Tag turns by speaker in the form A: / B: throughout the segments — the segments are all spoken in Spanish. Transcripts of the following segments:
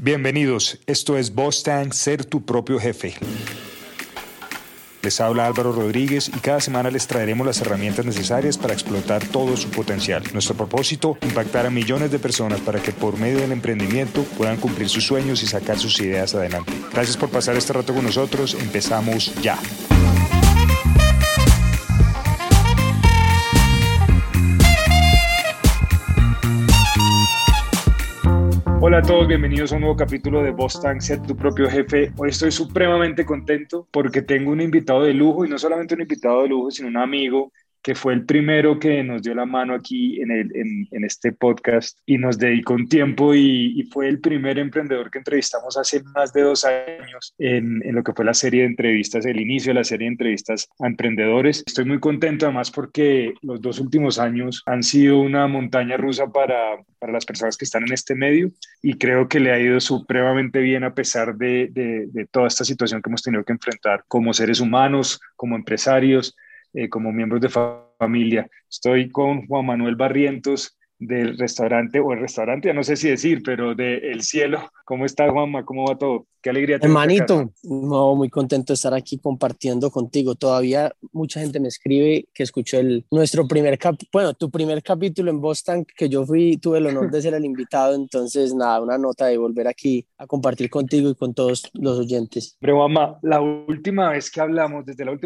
A: Bienvenidos, esto es Boss Tank, ser tu propio jefe. Les habla Álvaro Rodríguez y cada semana les traeremos las herramientas necesarias para explotar todo su potencial. Nuestro propósito, impactar a millones de personas para que por medio del emprendimiento puedan cumplir sus sueños y sacar sus ideas adelante. Gracias por pasar este rato con nosotros, empezamos ya. Hola a todos, bienvenidos a un nuevo capítulo de Boss Tank, ser tu propio jefe. Hoy estoy supremamente contento porque tengo un invitado de lujo y no solamente un invitado de lujo, sino un amigo que fue el primero que nos dio la mano aquí en este podcast y nos dedicó un tiempo y fue el primer emprendedor que entrevistamos hace más de 2 años en lo que fue la serie de entrevistas, el inicio de la serie de entrevistas a emprendedores. Estoy muy contento además porque los 2 últimos años han sido una montaña rusa para las personas que están en este medio y creo que le ha ido supremamente bien a pesar de toda esta situación que hemos tenido que enfrentar como seres humanos, como empresarios, como miembros de familia. Estoy con Juan Manuel Barrientos del restaurante, o el restaurante, ya no sé si decir, pero de El Cielo. ¿Cómo está, Juanma? ¿Cómo va todo? Qué alegría tenerte acá.
B: Hermanito, no, muy contento de estar aquí compartiendo contigo. Todavía mucha gente me escribe que escuchó tu primer capítulo en Boss Tank, que tuve el honor de ser el invitado. Entonces, nada, una nota de volver aquí a compartir contigo y con todos los oyentes.
A: Pero, Juanma, desde la última vez que hablamos,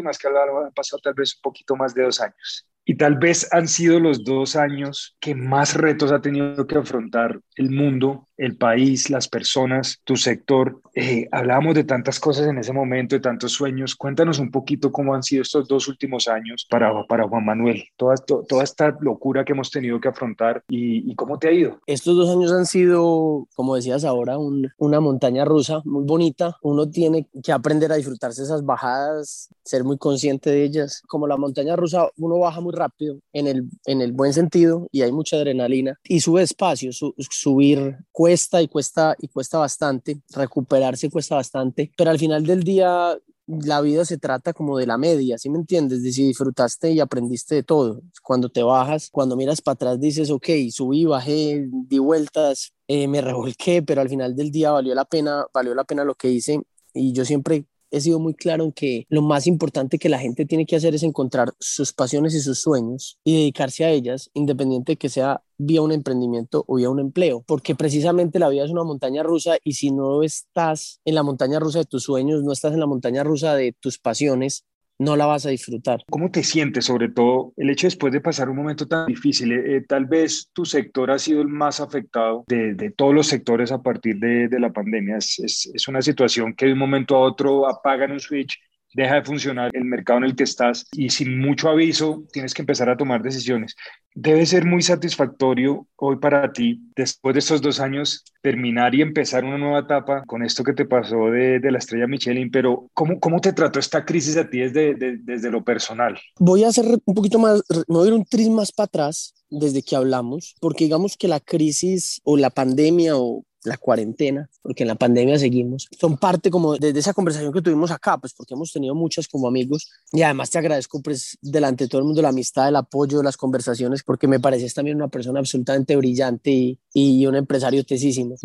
A: han pasado tal vez un poquito más de 2 años. Y tal vez han sido los 2 años que más retos ha tenido que afrontar el mundo, el país, las personas, tu sector. Hablábamos de tantas cosas en ese momento, de tantos sueños. Cuéntanos un poquito cómo han sido estos 2 últimos años para Juan Manuel. Toda esta locura que hemos tenido que afrontar y cómo te ha ido.
B: Estos 2 años han sido, como decías ahora, una montaña rusa muy bonita. Uno tiene que aprender a disfrutarse esas bajadas, ser muy consciente de ellas. Como la montaña rusa, uno baja muy rápido en el buen sentido y hay mucha adrenalina y sube despacio. Subir cuesta y cuesta bastante, recuperarse cuesta bastante, pero al final del día la vida se trata como de la media, ¿sí me entiendes? De si disfrutaste y aprendiste de todo. Cuando te bajas, cuando miras para atrás dices, ok, subí, bajé, di vueltas, me revolqué, pero al final del día valió la pena lo que hice. Y yo siempre he sido muy claro en que lo más importante que la gente tiene que hacer es encontrar sus pasiones y sus sueños y dedicarse a ellas, independiente de que sea vía un emprendimiento o vía un empleo, porque precisamente la vida es una montaña rusa y si no estás en la montaña rusa de tus sueños, no estás en la montaña rusa de tus pasiones, no la vas a disfrutar.
A: ¿Cómo te sientes, sobre todo, el hecho después de pasar un momento tan difícil? Tal vez tu sector ha sido el más afectado de todos los sectores a partir de la pandemia. Es una situación que de un momento a otro apagan un switch, deja de funcionar el mercado en el que estás y sin mucho aviso tienes que empezar a tomar decisiones. Debe ser muy satisfactorio hoy para ti, después de estos 2 años, terminar y empezar una nueva etapa con esto que te pasó de la estrella Michelin, pero ¿cómo te trató esta crisis a ti desde lo personal?
B: Voy a hacer un poquito más, me voy a ir un tris más para atrás desde que hablamos, porque digamos que la crisis o la pandemia o la cuarentena, porque en la pandemia seguimos, son parte como de esa conversación que tuvimos acá, pues porque hemos tenido muchas como amigos y además te agradezco pues delante de todo el mundo la amistad, el apoyo, las conversaciones, porque me pareces también una persona absolutamente brillante y un empresario tesísimo.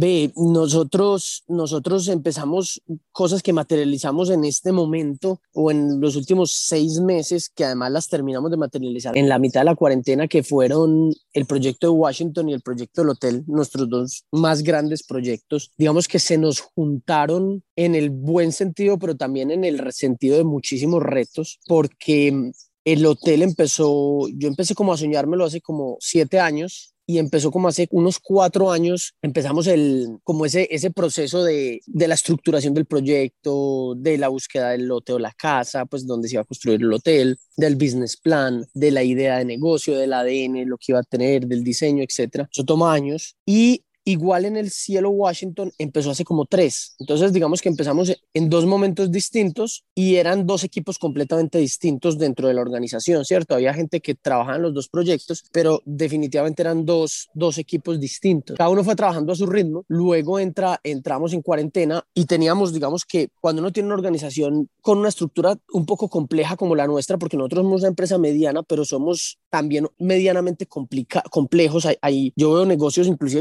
B: Nosotros empezamos cosas que materializamos en este momento o en los últimos 6 meses, que además las terminamos de materializar en la mitad de la cuarentena, que fueron el proyecto de Washington y el proyecto del hotel, nuestros 2 más grandes proyectos. Digamos que se nos juntaron en el buen sentido, pero también en el sentido de muchísimos retos, porque el hotel yo empecé como a soñármelo hace como 7 años y empezó como hace unos 4 años, empezamos como ese proceso de la estructuración del proyecto, de la búsqueda del lote o la casa, pues donde se iba a construir el hotel, del business plan, de la idea de negocio, del ADN, lo que iba a tener, del diseño, etcétera. Eso toma años y igual en El Cielo Washington empezó hace como 3. Entonces digamos que empezamos en 2 momentos distintos y eran 2 equipos completamente distintos dentro de la organización, ¿cierto? Había gente que trabajaba en los 2 proyectos, pero definitivamente eran dos equipos distintos. Cada uno fue trabajando a su ritmo. Luego entramos en cuarentena y teníamos, digamos que cuando uno tiene una organización con una estructura un poco compleja como la nuestra, porque nosotros somos una empresa mediana, pero somos también medianamente complejos. Yo veo negocios inclusive que son más grandes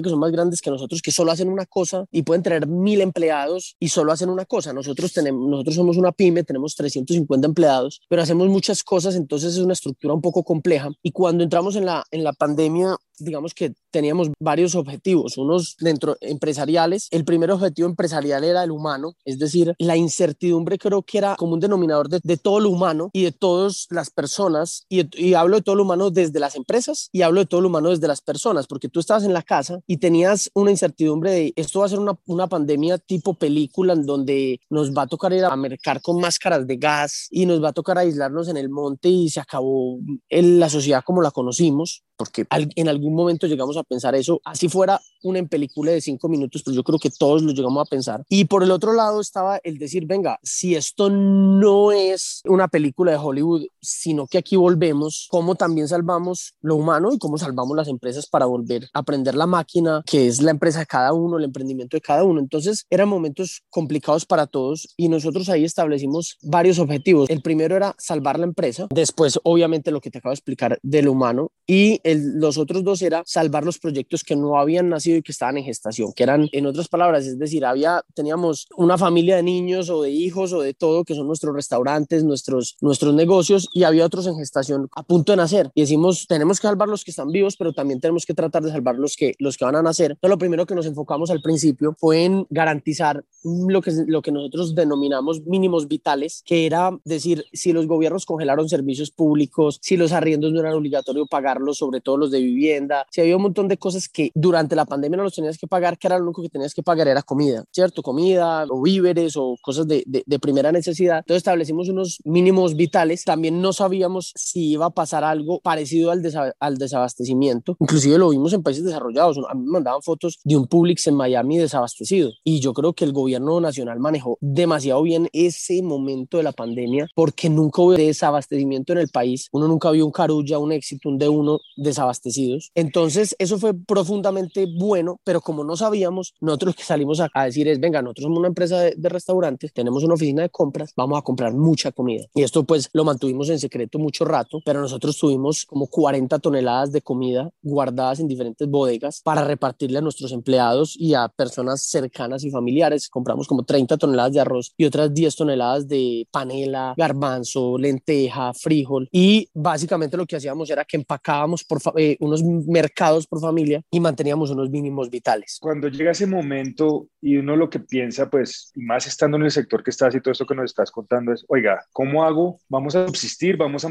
B: grandes que nosotros que solo hacen una cosa y pueden tener 1.000 empleados y solo hacen una cosa. Nosotros somos una pyme, tenemos 350 empleados, pero hacemos muchas cosas, entonces es una estructura un poco compleja. Y cuando entramos en la pandemia, digamos que teníamos varios objetivos, unos dentro empresariales. El primer objetivo empresarial era el humano, es decir, la incertidumbre creo que era como un denominador de todo lo humano y de todas las personas, y hablo de todo lo humano desde las empresas y hablo de todo lo humano desde las personas, porque tú estabas en la casa y tenías una incertidumbre de esto va a ser una pandemia tipo película en donde nos va a tocar ir a mercar con máscaras de gas y nos va a tocar aislarnos en el monte y se acabó la sociedad como la conocimos, porque en algún momento llegamos a pensar eso, así fuera una película de 5 minutos, pues yo creo que todos lo llegamos a pensar. Y por el otro lado estaba el decir, venga, si esto no es una película de Hollywood, sino que aquí volvemos, cómo también salvamos lo humano y cómo salvamos las empresas para volver a aprender la máquina, que es la empresa de cada uno, el emprendimiento de cada uno. Entonces eran momentos complicados para todos y nosotros ahí establecimos varios objetivos. El primero era salvar la empresa, después obviamente lo que te acabo de explicar de lo humano, y los otros dos era salvar los proyectos que no habían nacido y que estaban en gestación, que eran, en otras palabras, es decir, teníamos una familia de niños o de hijos o de todo, que son nuestros restaurantes, nuestros negocios, y había otros en gestación a punto de nacer. Y decimos, tenemos que salvar los que están vivos, pero también tenemos que tratar de salvar los que van a nacer. Entonces, lo primero que nos enfocamos al principio fue en garantizar lo que nosotros denominamos mínimos vitales, que era decir, si los gobiernos congelaron servicios públicos, si los arriendos no eran obligatorio pagarlos, sobre todo los de vivienda, si había un montón de cosas que durante la pandemia no los tenías que pagar, que era lo único que tenías que pagar era comida, ¿cierto? Comida o víveres o cosas de primera necesidad. Entonces establecimos unos mínimos vitales. También no sabíamos si iba a pasar algo parecido al desabastecimiento. Inclusive lo vimos en países desarrollados. A mí me mandaban fotos de un Publix en Miami desabastecido. Y yo creo que el gobierno nacional manejó demasiado bien ese momento de la pandemia porque nunca hubo desabastecimiento en el país. Uno nunca vio un Carulla, un Éxito, un D1 desabastecidos. Entonces eso fue profundamente bueno, pero como no sabíamos, nosotros que salimos a decir es, venga, nosotros somos una empresa de restaurantes, tenemos una oficina de compras, vamos a comprar mucha comida. Y esto pues lo mantuvimos en secreto mucho rato, pero nosotros tuvimos como 40 toneladas de comida guardadas en diferentes bodegas para repartirle a nuestros empleados y a personas cercanas y familiares. Compramos como 30 toneladas de arroz y otras 10 toneladas de panela, garbanzo, lenteja, frijol, y básicamente lo que hacíamos era que empacábamos unos mercados por familia y manteníamos unos mínimos vitales.
A: Cuando llega ese momento y uno lo que piensa, pues, y más estando en el sector que estás y todo esto que nos estás contando es, oiga, ¿cómo hago? ¿Vamos a subsistir? ¿Vamos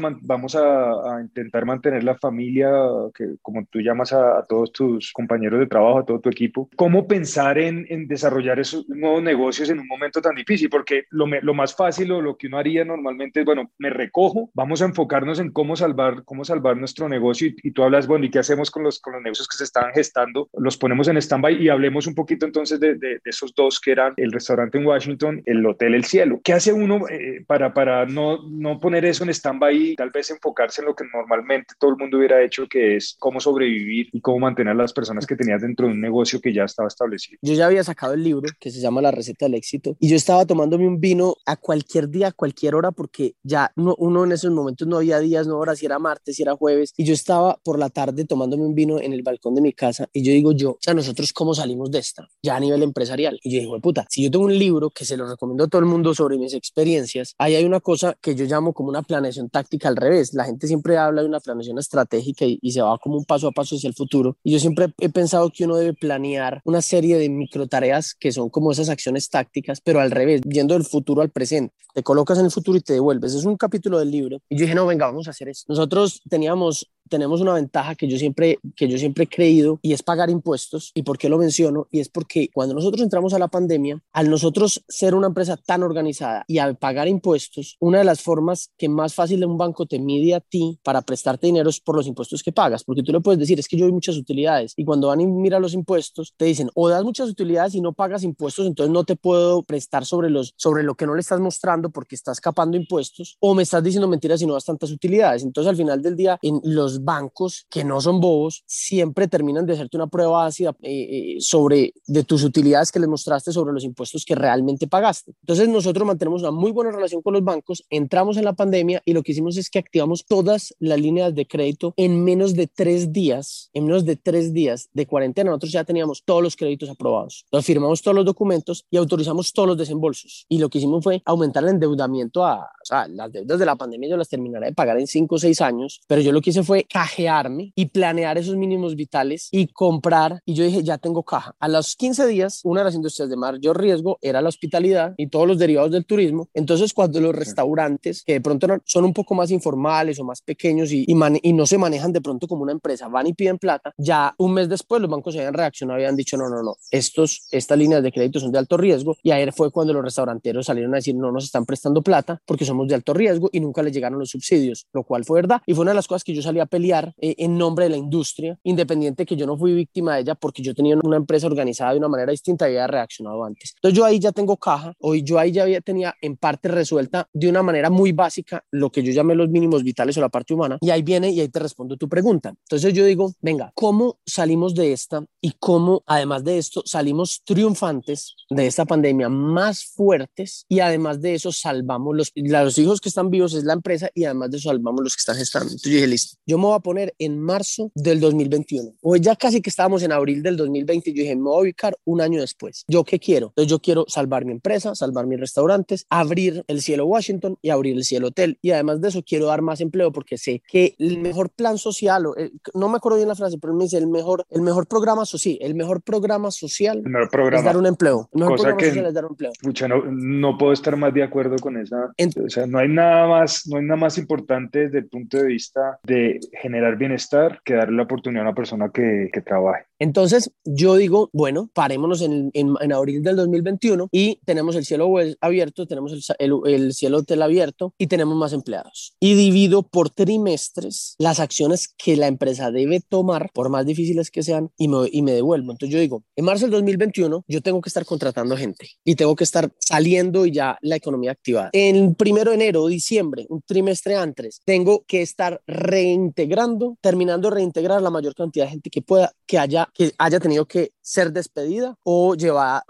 A: a intentar mantener la familia, que como tú llamas a todos tus compañeros de trabajo, a todo tu equipo? ¿Cómo pensar en desarrollar esos nuevos negocios en un momento tan difícil? Porque lo más fácil o lo que uno haría normalmente es, bueno, me recojo, vamos a enfocarnos en cómo salvar nuestro negocio y tú hablas, bueno, ¿y qué hacemos con los negocios que se estaban gestando? Los ponemos en stand-by y hablemos un poquito entonces de esos dos que eran el restaurante en Washington, el hotel El Cielo. ¿Qué hace uno para no poner eso en stand-by y tal vez enfocarse en lo que normalmente todo el mundo hubiera hecho, que es cómo sobrevivir y cómo mantener a las personas que tenías dentro de un negocio que ya estaba establecido?
B: Yo ya había sacado el libro que se llama La receta del éxito y yo estaba tomándome un vino a cualquier día, a cualquier hora, porque ya uno en esos momentos no había días, no horas, si era martes, si era jueves, y yo estaba por la tarde tomándome un vino en el balcón de mi casa y yo digo o sea, nosotros cómo salimos de esta, ya a nivel empresarial. Y yo digo, puta, si yo tengo un libro que se lo recomiendo a todo el mundo sobre mis experiencias, ahí hay una cosa que yo llamo como una planeación táctica al revés. La gente siempre habla de una planeación estratégica y se va como un paso a paso hacia el futuro. Y yo siempre he pensado que uno debe planear una serie de micro tareas que son como esas acciones tácticas, pero al revés, yendo del futuro al presente. Te colocas en el futuro y te devuelves. Es un capítulo del libro. Y yo dije, no, venga, vamos a hacer eso. Nosotros tenemos una ventaja que yo siempre he creído y es pagar impuestos. ¿Y por qué lo menciono? Y es porque cuando nosotros entramos a la pandemia, al nosotros ser una empresa tan organizada y al pagar impuestos, una de las formas que más fácil de un banco te mide a ti para prestarte dinero es por los impuestos que pagas, porque tú le puedes decir, es que yo doy muchas utilidades, y cuando van y miran los impuestos, te dicen, o das muchas utilidades y no pagas impuestos, entonces no te puedo prestar sobre lo que no le estás mostrando porque estás escapando impuestos, o me estás diciendo mentiras y no das tantas utilidades. Entonces al final del día, en los los bancos, que no son bobos, siempre terminan de hacerte una prueba ácida sobre de tus utilidades que les mostraste sobre los impuestos que realmente pagaste. Entonces nosotros mantenemos una muy buena relación con los bancos, entramos en la pandemia y lo que hicimos es que activamos todas las líneas de crédito en menos de 3 días, de cuarentena. Nosotros ya teníamos todos los créditos aprobados. Entonces firmamos todos los documentos y autorizamos todos los desembolsos. Y lo que hicimos fue aumentar el endeudamiento o sea, las deudas de la pandemia yo las terminaré de pagar en 5 o 6 años, pero yo lo que hice fue cajearme y planear esos mínimos vitales y comprar. Y yo dije, ya tengo caja. A los 15 días, una de las industrias de mayor riesgo era la hospitalidad y todos los derivados del turismo. Entonces, cuando los restaurantes, que de pronto son un poco más informales o más pequeños y no se manejan de pronto como una empresa, van y piden plata, ya un mes después los bancos se habían reaccionado y habían dicho, no, estas líneas de crédito son de alto riesgo, y ahí fue cuando los restauranteros salieron a decir, no nos están prestando plata porque somos de alto riesgo, y nunca les llegaron los subsidios, lo cual fue verdad, y fue una de las cosas que yo salí a pelear en nombre de la industria, independiente que yo no fui víctima de ella porque yo tenía una empresa organizada de una manera distinta y había reaccionado antes. Entonces yo ahí ya tengo caja, hoy yo ahí ya tenía en parte resuelta de una manera muy básica lo que yo llamé los mínimos vitales o la parte humana, y ahí viene y ahí te respondo tu pregunta. Entonces yo digo, venga, ¿cómo salimos de esta y cómo además de esto salimos triunfantes de esta pandemia, más fuertes, y además de eso salvamos los hijos que están vivos, es la empresa, y además de eso salvamos los que están gestando? Entonces yo dije, listo, yo me voy a poner en marzo del 2021, o ya casi que estábamos en abril del 2020, y yo dije, me voy a ubicar un año después. ¿Yo qué quiero? Entonces yo quiero salvar mi empresa, salvar mis restaurantes, abrir el Cielo Washington y abrir el Cielo Hotel, y además de eso quiero dar más empleo porque sé que el mejor plan social, no me acuerdo bien la frase, pero me dice el mejor programa social, el mejor programa social
A: El mejor
B: es dar
A: programa.
B: un empleo. El mejor
A: Cosa
B: programa
A: que,
B: social es dar un empleo.
A: pucha, no puedo estar más de acuerdo con esa.
B: En,
A: O sea, no hay nada más importante desde el punto de vista de generar bienestar que darle la oportunidad a una persona que trabaje.
B: Entonces yo digo, bueno, parémonos en abril del 2021 y tenemos el cielo abierto, tenemos el cielo hotel abierto y tenemos más empleados. Y divido por trimestres las acciones que la empresa debe tomar, por más difíciles que sean, y me devuelvo. Entonces yo digo, en marzo del 2021 yo tengo que estar contratando gente y tengo que estar saliendo y ya la economía activada. En 1 de enero o diciembre, un trimestre antes, tengo que estar terminando de reintegrar la mayor cantidad de gente que pueda, que haya tenido que ser despedida o llevada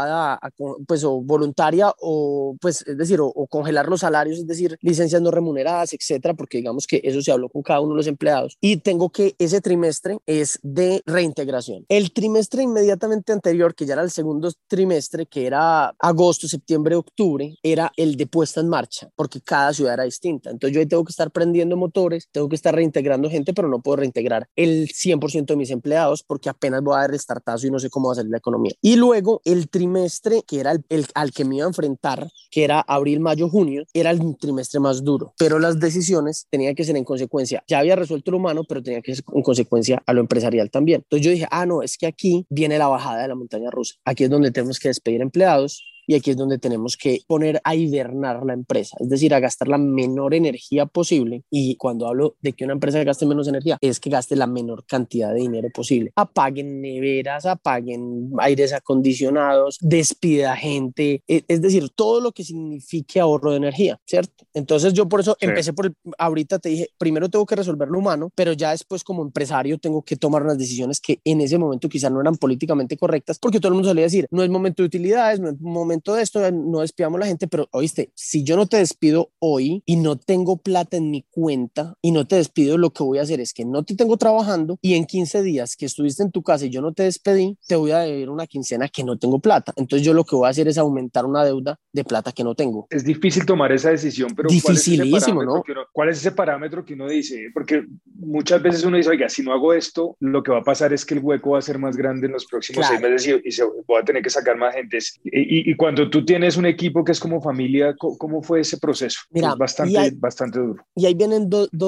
B: pues, o voluntaria, o pues, es decir, o congelar los salarios, es decir, licencias no remuneradas, etcétera, porque digamos que eso se habló con cada uno de los empleados. Y tengo que, ese trimestre es de reintegración. El trimestre inmediatamente anterior, que ya era el segundo trimestre, que era agosto, septiembre, octubre, era el de puesta en marcha, porque cada ciudad era distinta. Entonces yo ahí tengo que estar prendiendo motores, tengo que estar reintegrando gente, pero no puedo reintegrar el 100% de mis empleados porque apenas voy a dar el startazo y no sé cómo va a salir la economía. Y luego el trimestre que era el al que me iba a enfrentar, que era abril, mayo, junio, era el trimestre más duro, pero las decisiones tenían que ser en consecuencia. Ya había resuelto lo humano, pero tenía que ser en consecuencia a lo empresarial también. Entonces yo dije, no, es que aquí viene la bajada de la montaña rusa. Aquí es donde tenemos que despedir empleados, y aquí es donde tenemos que poner a hibernar la empresa, es decir, a gastar la menor energía posible. Y cuando hablo de que una empresa gaste menos energía, es que gaste la menor cantidad de dinero posible. Apaguen neveras, apaguen aires acondicionados, despida gente, es decir, todo lo que signifique ahorro de energía, ¿cierto? Entonces yo por eso empecé ahorita te dije, primero tengo que resolver lo humano, pero ya después como empresario tengo que tomar unas decisiones que en ese momento quizás no eran políticamente correctas, porque todo el mundo solía decir, no es momento de utilidades, no es momento de esto, no despidamos a la gente, pero oíste, si yo no te despido hoy y no tengo plata en mi cuenta y no te despido, lo que voy a hacer es que no te tengo trabajando, y en 15 días que estuviste en tu casa y yo no te despedí, te voy a deber una quincena que no tengo plata. Entonces yo lo que voy a hacer es aumentar una deuda de plata que no tengo.
A: Es difícil tomar esa decisión, pero
B: Dificilísimo, ¿no?
A: ¿Cuál es ese parámetro que uno dice? Porque muchas veces uno dice, oiga, si no hago esto, lo que va a pasar es que el hueco va a ser más grande en los próximos 6 meses y voy a tener que sacar más gente. Y cuando tú tienes un equipo que es como familia, ¿cómo fue ese proceso?
B: Mira,
A: es bastante duro.
B: Y ahí vienen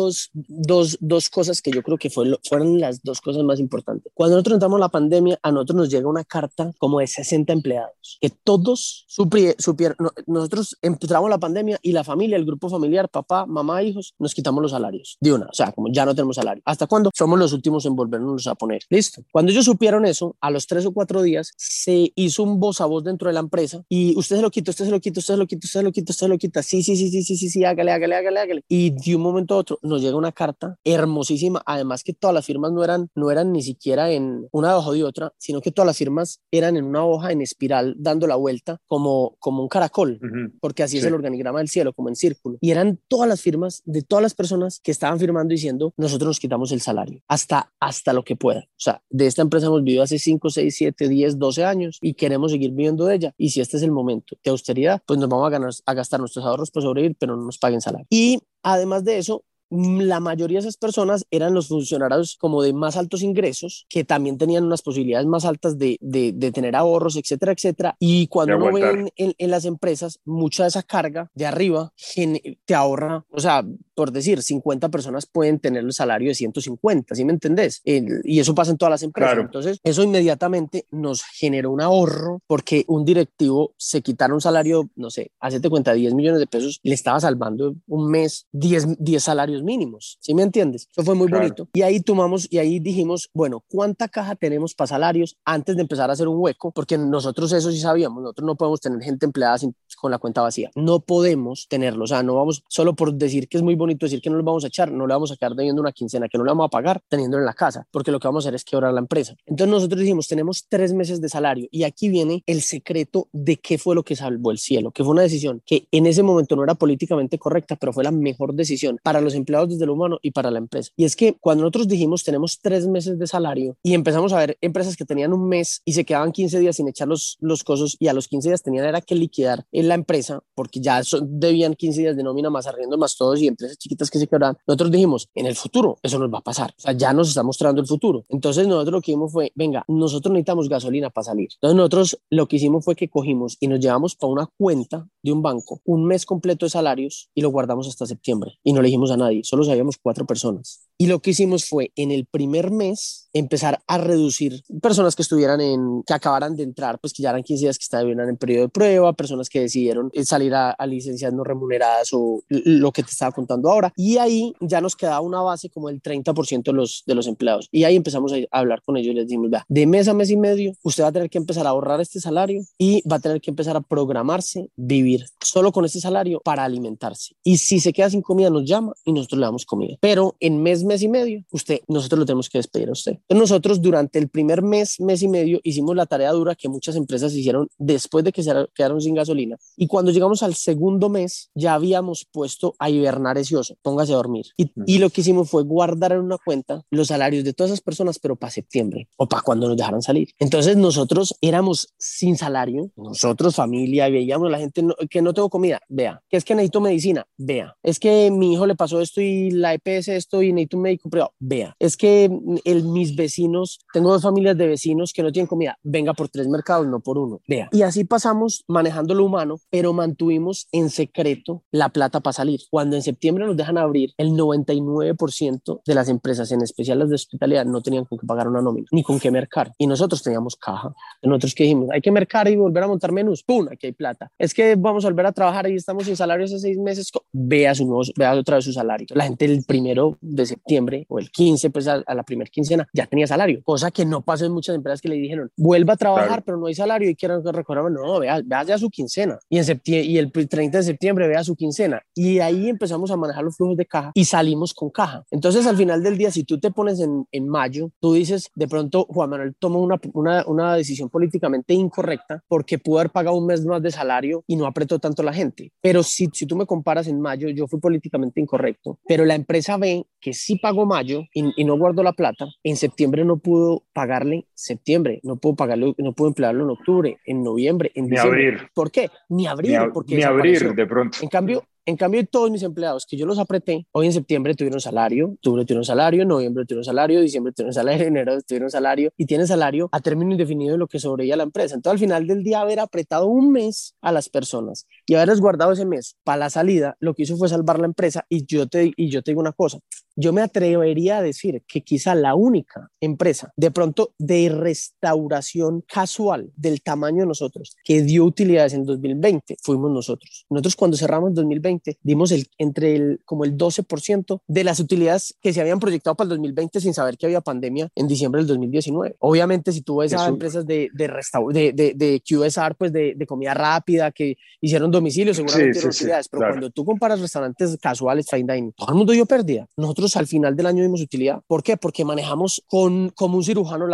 B: dos cosas que yo creo que fueron las dos cosas más importantes. Cuando nosotros entramos a la pandemia, a nosotros nos llega una carta como de 60 empleados, que todos supieron. Nosotros empezamos la pandemia y la familia, el grupo familiar, papá, mamá, hijos, nos quitamos los salarios de una. O sea, como ya no tenemos salario. ¿Hasta cuándo? Somos los últimos en volvernos a poner. Listo. Cuando ellos supieron eso, a los 3 o 4 días se hizo un voz a voz dentro de la empresa y usted se lo quita, usted se lo quita, usted se lo quita, usted se lo quita, usted se lo quita, sí, sí, sí, sí, sí, sí, sí, hágale, hágale, hágale, hágale. Y de un momento a otro nos llega una carta hermosísima, además que todas las firmas no eran ni siquiera en una hoja de otra, sino que todas las firmas eran en una hoja en espiral dando la vuelta como un caracol,
A: Ujú.
B: porque así es
A: Sí,
B: el organigrama del cielo, como en círculo. Y eran todas las firmas de todas las personas que estaban firmando diciendo, nosotros nos quitamos el salario, hasta lo que pueda. O sea, de esta empresa hemos vivido hace 5 6 7 10 12 años y queremos seguir viviendo de ella. Y si este es el momento de austeridad, pues nos vamos a gastar nuestros ahorros para sobrevivir, pero no nos paguen salario. Y además de eso, la mayoría de esas personas eran los funcionarios como de más altos ingresos, que también tenían unas posibilidades más altas de tener ahorros, etcétera, etcétera. Y
A: de
B: cuando uno ve
A: aguantar.
B: en las empresas, mucha de esa carga de arriba te ahorra, o sea, por decir, 50 personas pueden tener el salario de 150, ¿sí me entendés? Y eso pasa en todas las empresas.
A: Claro,
B: Entonces, eso inmediatamente nos generó un ahorro porque un directivo se quitara un salario, no sé, hacete cuenta, 10 millones de pesos, le estaba salvando un mes 10 salarios mínimos, ¿sí me entiendes? Eso fue muy
A: claro.
B: bonito. Y ahí tomamos y ahí dijimos, bueno, ¿cuánta caja tenemos para salarios antes de empezar a hacer un hueco? Porque nosotros eso sí sabíamos, nosotros no podemos tener gente empleada con la cuenta vacía. No podemos tenerlo, o sea, no vamos, solo por decir que es muy bonito decir que no los vamos a echar, no le vamos a quedar debiendo una quincena, que no le vamos a pagar teniéndolo en la casa, porque lo que vamos a hacer es quebrar la empresa. Entonces nosotros dijimos, tenemos 3 meses de salario y aquí viene el secreto de qué fue lo que salvó el cielo, que fue una decisión que en ese momento no era políticamente correcta, pero fue la mejor decisión para los empleados desde lo humano y para la empresa. Y es que cuando nosotros dijimos tenemos 3 meses de salario y empezamos a ver empresas que tenían un mes y se quedaban 15 días sin echar los cosos y a los 15 días tenían era que liquidar en la empresa porque ya debían 15 días de nómina más arriendo más todos y empresas chiquitas que se quebraban, nosotros dijimos en el futuro eso nos va a pasar, o sea, ya nos está mostrando el futuro. Entonces nosotros lo que hicimos fue, venga, nosotros necesitamos gasolina para salir. Entonces nosotros lo que hicimos fue que cogimos y nos llevamos para una cuenta de un banco un mes completo de salarios y lo guardamos hasta septiembre y no le dijimos a nadie, solo sabíamos 4 personas. Y lo que hicimos fue en el primer mes empezar a reducir personas que que acabaran de entrar, pues que ya eran 15 días que estaban en periodo de prueba, personas que decidieron salir a licencias no remuneradas o lo que te estaba contando ahora. Y ahí ya nos quedaba una base como el 30% de los empleados. Y ahí empezamos a hablar con ellos y les dijimos, vea, de mes a mes y medio, usted va a tener que empezar a ahorrar este salario y va a tener que empezar a programarse, vivir solo con este salario para alimentarse. Y si se queda sin comida, nos llama y nosotros le damos comida. Pero en mes y medio, nosotros lo tenemos que despedir a usted. Entonces nosotros durante el primer mes y medio, hicimos la tarea dura que muchas empresas hicieron después de que se quedaron sin gasolina. Y cuando llegamos al segundo mes, ya habíamos puesto a hibernar ese oso, póngase a dormir. Y lo que hicimos fue guardar en una cuenta los salarios de todas esas personas, pero para septiembre o para cuando nos dejaran salir. Entonces nosotros éramos sin salario, nosotros familia, y veíamos a la gente que no tengo comida, vea, que es que necesito medicina, vea, es que mi hijo le pasó esto y la EPS esto y necesito un médico privado, vea, es que mis vecinos, tengo 2 familias de vecinos que no tienen comida, venga por 3 mercados, no por uno, vea. Y así pasamos manejando lo humano, pero mantuvimos en secreto la plata para salir. Cuando en septiembre nos dejan abrir, el 99% de las empresas, en especial las de hospitalidad, no tenían con qué pagar una nómina, ni con qué mercar. Y nosotros teníamos caja. Nosotros que dijimos, hay que mercar y volver a montar menús, ¡pum! Aquí hay plata. Es que vamos a volver a trabajar y estamos sin salario hace 6 meses, vea otra vez su salario. La gente el 1 de septiembre o el 15, pues a la primera quincena, ya tenía salario, cosa que no pasó en muchas empresas que le dijeron, vuelva a trabajar,
A: Claro.
B: pero no hay salario y quieren recordar, no, vea ya su quincena. Y el 30 de septiembre vea su quincena. Y ahí empezamos a manejar los flujos de caja y salimos con caja. Entonces, al final del día, si tú te pones en mayo, tú dices, de pronto, Juan Manuel tomó una decisión políticamente incorrecta porque pudo haber pagado un mes más de salario y no apretó tanto la gente. Pero si tú me comparas en mayo, yo fui políticamente incorrecto, pero la empresa ve que sí pagó mayo y no guardó la plata, en septiembre no pudo pagarle septiembre, no pudo pagarle, no pudo emplearlo en octubre, en noviembre, en
A: Ni
B: diciembre.
A: abrir,
B: ¿Por qué? Ni abrir, porque
A: ni abrir
B: desapareció.
A: de pronto.
B: En cambio, todos mis empleados que yo los apreté, hoy en septiembre tuvieron salario, octubre tuvieron salario, noviembre tuvieron salario, diciembre tuvieron salario, enero tuvieron salario y tienen salario a término indefinido de lo que sobreía la empresa. Entonces, al final del día, haber apretado un mes a las personas y haberles guardado ese mes para la salida, lo que hizo fue salvar la empresa. Y yo te digo una cosa, yo me atrevería a decir que quizá la única empresa de pronto de restauración casual del tamaño de nosotros que dio utilidades en 2020 fuimos nosotros. Nosotros cuando cerramos en 2020 dimos como el 12% de las utilidades que se habían proyectado para el 2020 sin saber que había pandemia en diciembre del 2019. Obviamente si tú ves a empresas de QSR, pues de comida rápida que hicieron domicilio, seguramente dieron utilidades, pero claro, cuando tú comparas restaurantes casuales, fine dining, todo el mundo dio pérdida. Nosotros al final del año dimos utilidad. ¿Por qué? Porque manejamos como un cirujano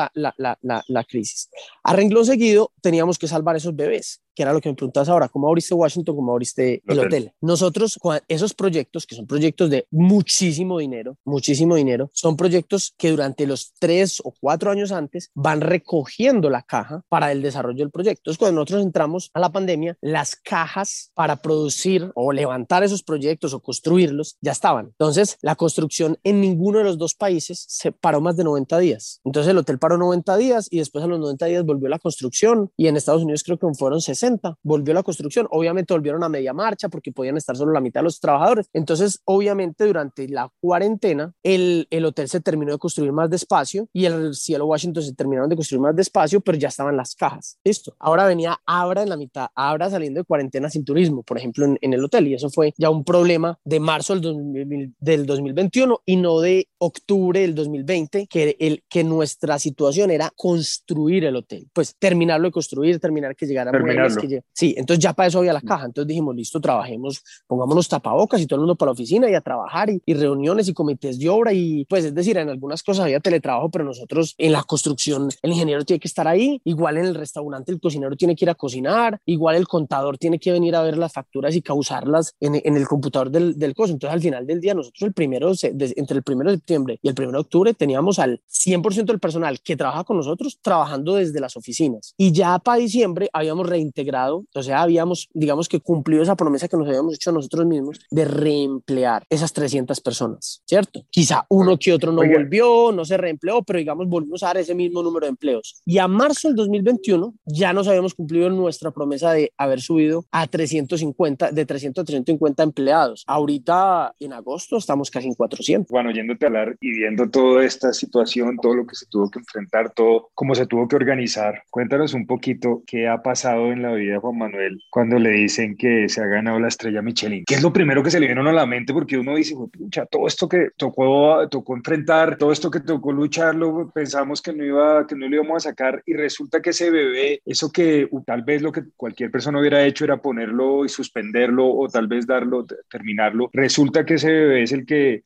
B: la crisis. A renglón seguido teníamos que salvar esos bebés, que era lo que me preguntabas ahora, ¿cómo abriste Washington? ¿Cómo abriste el hotel? Nosotros, esos proyectos, que son proyectos de muchísimo dinero, son proyectos que durante los 3 o 4 años antes van recogiendo la caja para el desarrollo del proyecto. Entonces, cuando nosotros entramos a la pandemia, las cajas para producir o levantar esos proyectos o construirlos ya estaban. Entonces, la construcción en ninguno de los dos países se paró más de 90 días. Entonces, el hotel paró 90 días y después a los 90 días volvió la construcción, y en Estados Unidos creo que fueron 60, volvió la construcción. Obviamente volvieron a media marcha porque podían estar solo la mitad de los trabajadores. Entonces, obviamente durante la cuarentena el hotel se terminó de construir más despacio y el Cielo Washington se terminaron de construir más despacio, pero ya estaban las cajas. Listo. Ahora venía Abra en la mitad, Abra saliendo de cuarentena sin turismo, por ejemplo, en el hotel, y eso fue ya un problema de marzo del 2021 y no de octubre del 2020, que nuestra situación era construir el hotel, pues terminarlo de construir, terminar que llegara muebles, sí, entonces ya para eso había la caja. Entonces dijimos, listo, trabajemos, pongámonos tapabocas y todo el mundo para la oficina y a trabajar, y reuniones y comités de obra, y pues es decir, en algunas cosas había teletrabajo, pero nosotros en la construcción el ingeniero tiene que estar ahí, igual en el restaurante el cocinero tiene que ir a cocinar, igual el contador tiene que venir a ver las facturas y causarlas en el computador del coso. Entonces al final del día nosotros entre el 1 de septiembre y el 1 de octubre teníamos al 100% del personal que trabaja con nosotros trabajando desde las oficinas, y ya para diciembre habíamos reintegrado, o sea, habíamos, digamos que cumplido esa promesa que nos habíamos hecho nosotros mismos de reemplear esas 300 personas, ¿cierto? Quizá uno que otro no volvió, no se reempleó, pero digamos volvimos a dar ese mismo número de empleos. Y a marzo del 2021 ya nos habíamos cumplido nuestra promesa de haber subido a 350, de 300 a 350 empleados. Ahorita en agosto estamos casi en 400.
A: Bueno, oyéndote hablar y viendo toda esta situación, todo lo que se tuvo que enfrentar, todo cómo se tuvo que organizar, cuéntanos un poquito qué ha pasado en la vida de Juan Manuel cuando le dicen que se ha ganado la estrella Michelin. ¿Qué es lo primero que se le viene a la mente? Porque uno dice, pucha, todo esto que tocó enfrentar, todo esto que tocó lucharlo, pensamos que no lo íbamos a sacar, y resulta que ese bebé, eso que tal vez lo que cualquier persona hubiera hecho era ponerlo y suspenderlo, o tal vez terminarlo, resulta que ese bebé es el que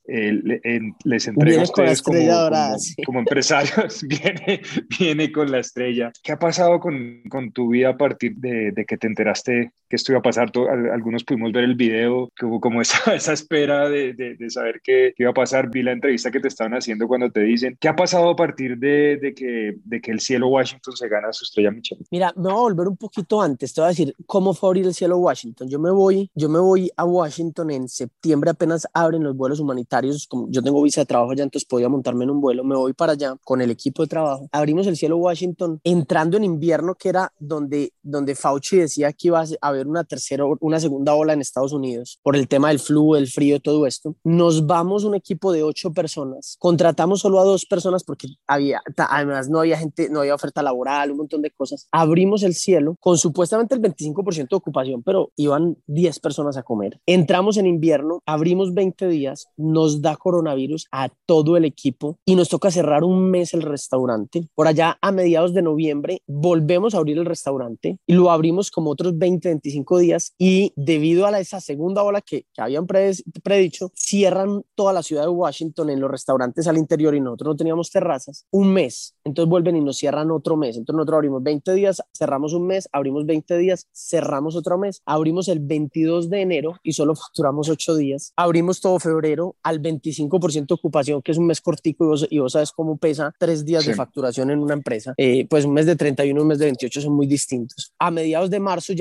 A: les entrega a ustedes como empresarios, viene con la estrella. ¿Qué ha pasado con tu vida a partir de que te enteraste que esto iba a pasar? Algunos pudimos ver el video, que hubo como esa espera de saber qué iba a pasar. Vi la entrevista que te estaban haciendo cuando te dicen, ¿qué ha pasado a partir de que el Cielo Washington se gana su estrella Michelin?
B: Mira, me voy a volver un poquito antes, te voy a decir cómo fue abrir el Cielo Washington. Yo me voy a Washington en septiembre, apenas abren los vuelos humanitarios. Como yo tengo visa de trabajo allá, entonces podía montarme en un vuelo, me voy para allá con el equipo de trabajo. Abrimos el Cielo Washington entrando en invierno, que era donde Fauci decía que iba a haber una segunda ola en Estados Unidos por el tema del flu, del frío, todo esto. Nos vamos un equipo de 8 personas, contratamos solo a 2 personas porque además no había gente, no había oferta laboral, un montón de cosas. Abrimos el Cielo con supuestamente el 25% de ocupación, pero iban 10 personas a comer. Entramos en invierno, abrimos 20 días, nos da coronavirus a todo el equipo y nos toca cerrar un mes el restaurante. Por allá a mediados de noviembre volvemos a abrir el restaurante y lo abrimos como otros 20-25 días, y debido a esa segunda ola que habían predicho, cierran toda la ciudad de Washington en los restaurantes al interior, y nosotros no teníamos terrazas, un mes. Entonces vuelven y nos cierran otro mes. Entonces nosotros abrimos 20 días, cerramos un mes, abrimos 20 días, cerramos otro mes, abrimos el 22 de enero y solo facturamos 8 días. Abrimos todo febrero al 25% de ocupación, que es un mes cortico, y vos sabes cómo pesa 3 días de facturación en una empresa. Pues un mes de 31 y un mes de 28 son muy distintos. A mediados de marzo ya me toca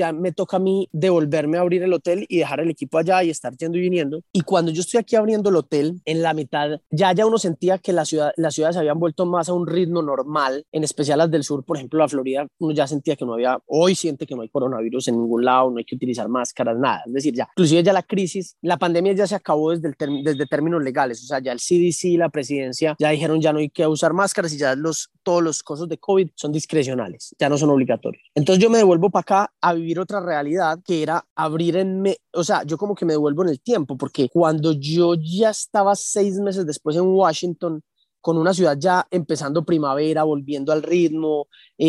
B: toca a mí devolverme a abrir el hotel y dejar el equipo allá y estar yendo y viniendo. Y cuando yo estoy aquí abriendo el hotel, en la mitad ya uno sentía que las ciudades habían vuelto más a un ritmo normal, en especial las del sur, por ejemplo, la Florida, uno ya sentía que no había, hoy siente que no hay coronavirus en ningún lado, no hay que utilizar máscaras, nada. Es decir, ya, inclusive ya la crisis, la pandemia ya se acabó desde términos legales, o sea, ya el CDC, la presidencia, ya dijeron ya no hay que usar máscaras y ya todos los casos de COVID son discrecionales, ya no son obligatorios. Entonces yo me devuelvo para acá a vivir otra realidad que era o sea, yo como que me devuelvo en el tiempo, porque cuando yo ya estaba 6 meses después en Washington, con una ciudad ya empezando primavera, volviendo al ritmo,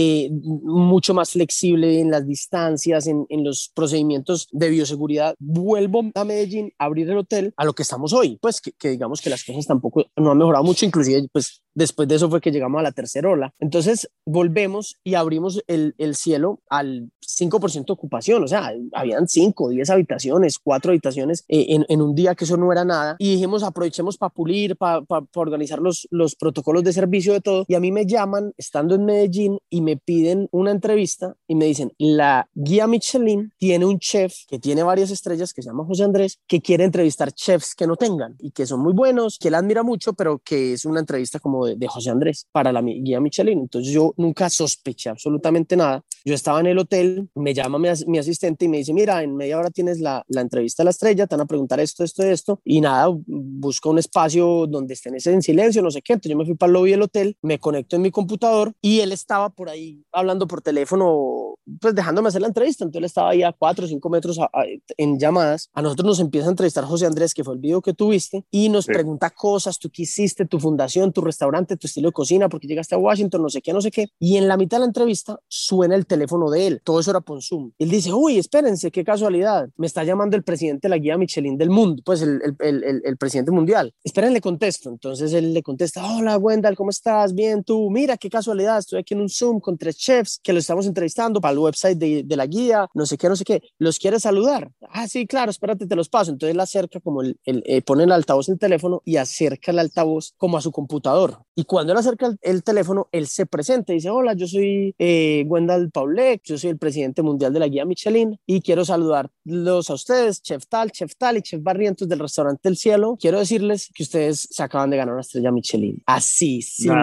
B: mucho más flexible en las distancias, en los procedimientos de bioseguridad, vuelvo a Medellín a abrir el hotel a lo que estamos hoy, pues que digamos que las cosas tampoco no han mejorado mucho, inclusive pues después de eso fue que llegamos a la tercera ola. Entonces volvemos y abrimos el cielo al 5% de ocupación, o sea, habían 5, 10 habitaciones, 4 habitaciones en un día, que eso no era nada, y dijimos aprovechemos para pulir, para organizar los protocolos de servicio de todo, y a mí me llaman estando en Medellín y me piden una entrevista y me dicen, la guía Michelin tiene un chef que tiene varias estrellas que se llama José Andrés, que quiere entrevistar chefs que no tengan y que son muy buenos, que él admira mucho, pero que es una entrevista como de José Andrés para la guía Michelin. Entonces yo nunca sospeché absolutamente nada. Yo estaba en el hotel, me llama mi asistente y me dice, mira, en media hora tienes la entrevista a la estrella, te van a preguntar esto, y nada, busca un espacio donde estén en silencio, no sé qué. Entonces yo me fui para el lobby del hotel, me conecto en mi computador y él estaba por ahí hablando por teléfono, pues dejándome hacer la entrevista. Entonces él estaba ahí a 4 o 5 metros en llamadas. A nosotros nos empieza a entrevistar José Andrés, que fue el video que tuviste, y nos pregunta cosas, tú qué hiciste, tu fundación, tu restaurante, tu estilo de cocina, porque llegaste a Washington, no sé qué, no sé qué. Y en la mitad de la entrevista suena el teléfono de él. Todo eso era por Zoom. Él dice, uy, espérense, qué casualidad. Me está llamando el presidente de la guía Michelin del mundo, pues el presidente mundial. Esperen, le contesto. Entonces él le contesta, hola, Wendell, ¿cómo estás? Bien, tú. Mira, qué casualidad. Estoy aquí en un Zoom con 3 chefs que los estamos entrevistando para el website de la guía, no sé qué, no sé qué. ¿Los quieres saludar? Ah, sí, claro, espérate, te los paso. Entonces él acerca como pone el altavoz en el teléfono y acerca el altavoz como a su computador. Y cuando él acerca el teléfono, él se presenta y dice, hola, yo soy Wendell Paulek, yo soy el presidente mundial de la guía Michelin y quiero saludarlos a ustedes, chef tal y chef Barrientos del restaurante del cielo. Quiero decirles que ustedes se acaban de ganar una estrella Michelin. Así,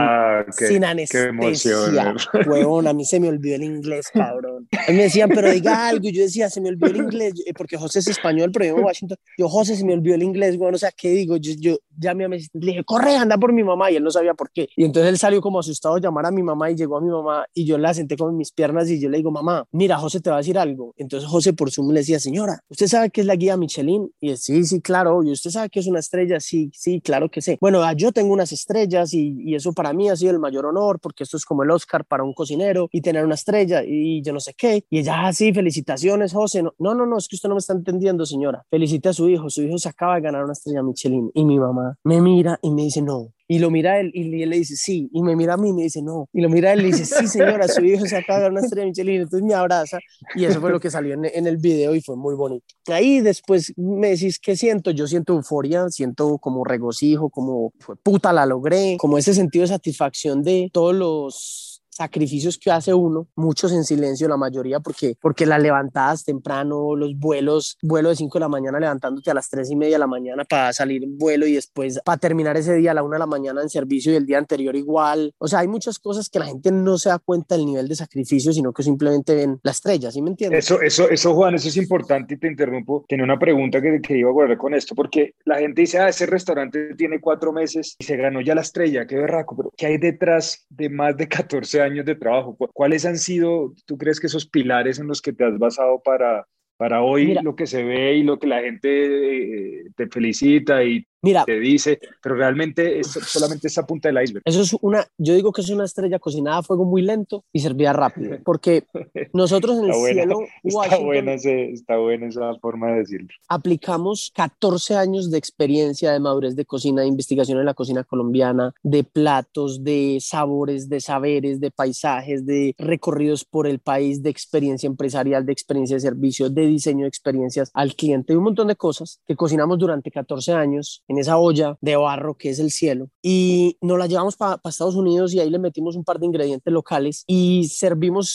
B: sin
A: Qué emoción.
B: anestesia. Huevón, a mí se me olvidó el inglés, cabrón. A mí me decían, pero diga algo, y yo decía, se me olvidó el inglés, porque José es español, pero yo en Washington, José, se me olvidó el inglés, güey, o sea, ¿qué digo? Yo llamé a mi asistente, le dije, corre, anda por mi mamá, y él no sabía por qué. Y entonces él salió como asustado a llamar a mi mamá, y llegó a mi mamá, y yo la senté con mis piernas, y yo le digo, mamá, mira, José te va a decir algo. Entonces José por Zoom le decía, señora, ¿usted sabe qué es la guía Michelin? Y él, sí, claro, obvio. ¿Usted sabe qué es una estrella? Sí, claro que sé. Bueno, yo tengo unas estrellas, y eso para mí ha sido el mayor honor, porque esto es como el Oscar para un cocinero, y tener una estrella, y yo no sé qué. Y ella, sí, felicitaciones, José. No, es que usted no me está entendiendo, señora. Felicite a su hijo se acaba de ganar una estrella Michelin. Y mi mamá me mira y me dice, no. Y lo mira él y él le dice, sí. Y me mira a mí y me dice, no. Y lo mira él y le dice, sí, señora, su hijo se acaba de ganar una estrella Michelin. Entonces me abraza y eso fue lo que salió en el video y fue muy bonito. Ahí después me decís, ¿qué siento? Yo siento euforia, siento como regocijo, como fue puta, la logré, como ese sentido de satisfacción de todos los sacrificios que hace uno, muchos en silencio, la mayoría porque las levantadas temprano, vuelo de 5 de la mañana levantándote a las 3:30 de la mañana para salir en vuelo y después para terminar ese día a la 1 de la mañana en servicio y el día anterior igual. O sea, hay muchas cosas que la gente no se da cuenta del nivel de sacrificio, sino que simplemente ven la estrella, ¿sí me entiendes?
A: Juan, eso es importante y te interrumpo. Tenía una pregunta que iba a guardar con esto, porque la gente dice, ese restaurante tiene 4 meses y se ganó ya la estrella, qué berraco, pero ¿qué hay detrás de más de 14 años de trabajo? ¿Cuáles han sido, tú crees que esos pilares en los que te has basado para hoy
B: Mira,
A: lo que se ve y lo que la gente te felicita y
B: mira,
A: te dice, pero realmente es solamente esa punta del iceberg?
B: yo digo que es una estrella cocinada a fuego muy lento y servía rápido, porque nosotros en el
A: Está buena,
B: cielo, Washington,
A: está buena esa forma de decirlo.
B: aplicamos 14 años de experiencia, de madurez de cocina, de investigación en la cocina colombiana, de platos, de sabores, de saberes, de paisajes, de recorridos por el país, de experiencia empresarial, de experiencia de servicio, de diseño de experiencias al cliente, y un montón de cosas que cocinamos durante 14 años en esa olla de barro que es el cielo, y nos la llevamos para Estados Unidos y ahí le metimos un par de ingredientes locales y servimos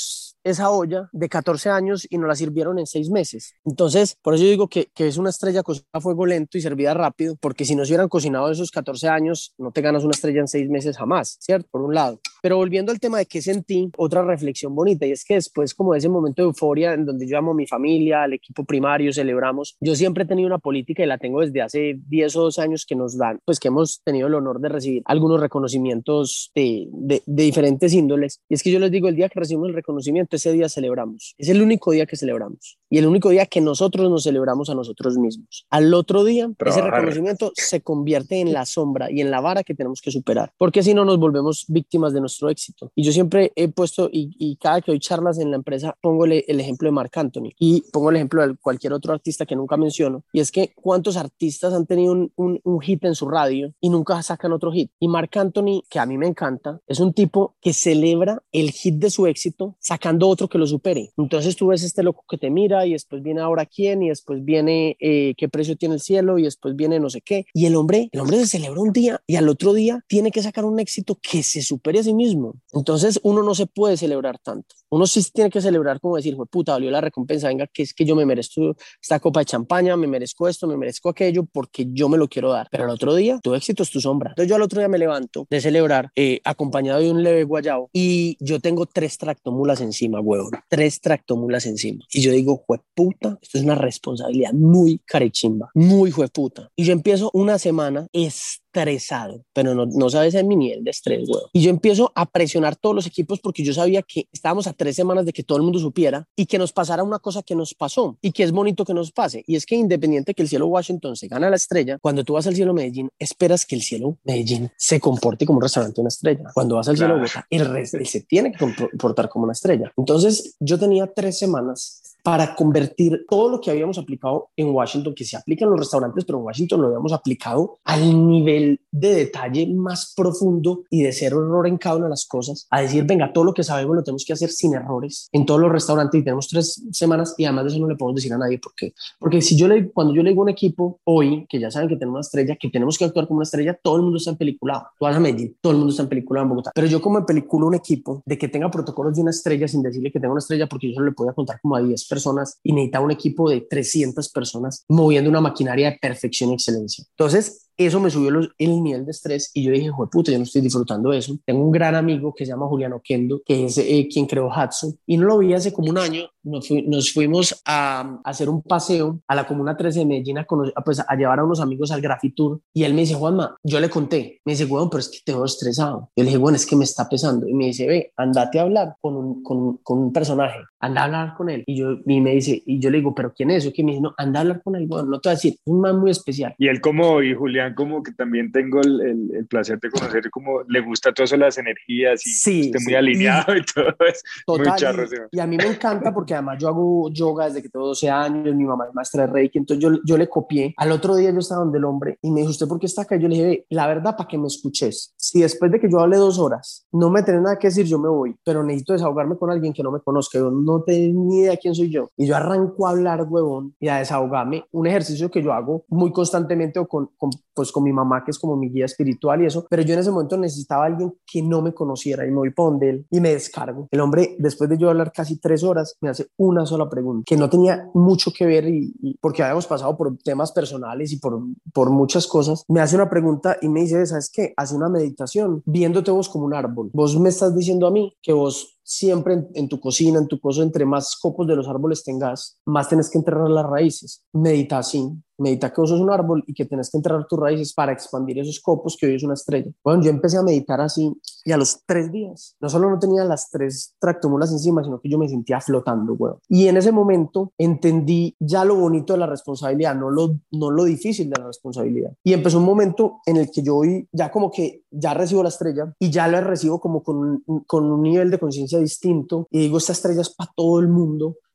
B: esa olla de 14 años y nos la sirvieron en 6 meses. Entonces, por eso yo digo que es una estrella cocinada a fuego lento y servida rápido, porque si no se hubieran cocinado esos 14 años, no te ganas una estrella en 6 meses jamás, ¿cierto? Por un lado. Pero volviendo al tema de qué sentí, otra reflexión bonita, y es que después como de ese momento de euforia en donde yo amo a mi familia, al equipo primario, celebramos, yo siempre he tenido una política y la tengo desde hace 10 o 12 años que nos dan, pues que hemos tenido el honor de recibir algunos reconocimientos de diferentes índoles, y es que yo les digo, el día que recibimos el reconocimiento, ese día celebramos, es el único día que celebramos, y el único día que nosotros nos celebramos a nosotros mismos. Al otro día, ese reconocimiento se convierte en la sombra y en la vara que tenemos que superar, porque si no nos volvemos víctimas de nuestro éxito. Y yo siempre he puesto, y cada que doy charlas en la empresa, pongo el ejemplo de Marc Anthony y pongo el ejemplo de cualquier otro artista que nunca menciono, y es que cuántos artistas han tenido un hit en su radio y nunca sacan otro hit. Y Marc Anthony, que a mí me encanta, es un tipo que celebra el hit de su éxito sacando otro que lo supere. Entonces tú ves este loco que te mira y después viene ahora quién y después viene qué precio tiene el cielo y después viene no sé qué. Y el hombre se celebra un día y al otro día tiene que sacar un éxito que se supere a sí mismo. Entonces uno no se puede celebrar tanto. Uno sí tiene que celebrar como decir, puta, valió la recompensa, venga, que es que yo me merezco esta copa de champaña, me merezco esto, me merezco aquello, porque yo me lo quiero dar. Pero al otro día, tu éxito es tu sombra. Entonces yo al otro día me levanto de celebrar acompañado de un leve guayabo y yo tengo 3 tractomulas encima, huevón. 3 tractomulas encima. Y yo digo, jueputa, esto es una responsabilidad muy carechimba, muy jueputa. Y yo empiezo una semana estresado, pero no sabes en mi nivel de estrés, huevón. Y yo empiezo a presionar todos los equipos porque yo sabía que estábamos a 3 semanas de que todo el mundo supiera y que nos pasara una cosa que nos pasó y que es bonito que nos pase. Y es que independiente que el cielo Washington se gana la estrella, cuando tú vas al cielo Medellín, esperas que el cielo Medellín se comporte como un restaurante de una estrella. Cuando vas al cielo Bogotá, él se tiene que comportar como una estrella. Entonces yo tenía 3 semanas para convertir todo lo que habíamos aplicado en Washington, que se aplica en los restaurantes, pero en Washington lo habíamos aplicado al nivel de detalle más profundo y de cero error en cada una de las cosas, a decir, venga, todo lo que sabemos lo tenemos que hacer sin errores en todos los restaurantes y tenemos 3 semanas y además de eso no le podemos decir a nadie por qué. Porque si cuando yo le digo a un equipo hoy, que ya saben que tenemos una estrella, que tenemos que actuar como una estrella, todo el mundo está en película. Tú vas a Medellín, todo el mundo está en película en Bogotá. Pero yo como en película un equipo de que tenga protocolos de una estrella sin decirle que tenga una estrella, porque yo solo le podía contar como a 10 personas y necesitaba un equipo de 300 personas moviendo una maquinaria de perfección y excelencia. Entonces, eso me subió el nivel de estrés y yo dije, puta, yo no estoy disfrutando de eso. Tengo un gran amigo que se llama Julián Oquendo, que es quien creó Hudson, y no lo vi hace como un año. Nos fuimos a hacer un paseo a la Comuna 13 de Medellín a llevar a unos amigos al Grafitour y él me dice, Juanma, yo le conté, me dice, bueno, pero es que te veo estresado. Yo le dije, bueno, es que me está pesando. Y me dice, ve, andate a hablar con un personaje, anda a hablar con él. Y me dice, y yo le digo, pero ¿quién es eso? Que me dice, no, anda a hablar con él, bueno, no te voy a decir, es un man muy especial.
A: Y él y Julián, como que también tengo el placer de conocer, como le gusta todo eso, las energías y
B: sí,
A: esté muy alineado y todo eso.
B: Total,
A: muy charro.
B: Y a mí me encanta porque además yo hago yoga desde que tengo 12 años, mi mamá es maestra de Reiki, entonces yo le copié. Al otro día yo estaba donde el hombre y me dijo, ¿usted por qué está acá? Yo le dije, ve, la verdad, para que me escuches. Si después de que yo hable 2 horas no me tenés nada que decir, yo me voy, pero necesito desahogarme con alguien que no me conozca, yo no tengo ni idea quién soy yo. Y yo arranco a hablar, huevón, y a desahogarme, un ejercicio que yo hago muy constantemente o con mi mamá, que es como mi guía espiritual y eso, pero yo en ese momento necesitaba a alguien que no me conociera y me voy para donde él y me descargo. El hombre, después de yo hablar casi 3 horas, me hace una sola pregunta que no tenía mucho que ver y porque habíamos pasado por temas personales y por muchas cosas. Me hace una pregunta y me dice, ¿sabes qué? Hace una meditación viéndote vos como un árbol. Vos me estás diciendo a mí que vos siempre en tu cocina, en tu cosa, entre más copos de los árboles tengas, más tenés que enterrar las raíces. Medita así. Medita que vos sos un árbol y que tenés que enterrar tus raíces para expandir esos copos que hoy es una estrella. Bueno, yo empecé a meditar así y a los 3 días, no solo no tenía las 3 tractomulas encima, sino que yo me sentía flotando, weón. Y en ese momento entendí ya lo bonito de la responsabilidad, no lo difícil de la responsabilidad. Y empezó un momento en el que yo hoy ya como que ya recibo la estrella y ya la recibo como con un nivel de conciencia distinto y digo, esta estrella es para todo el mundo.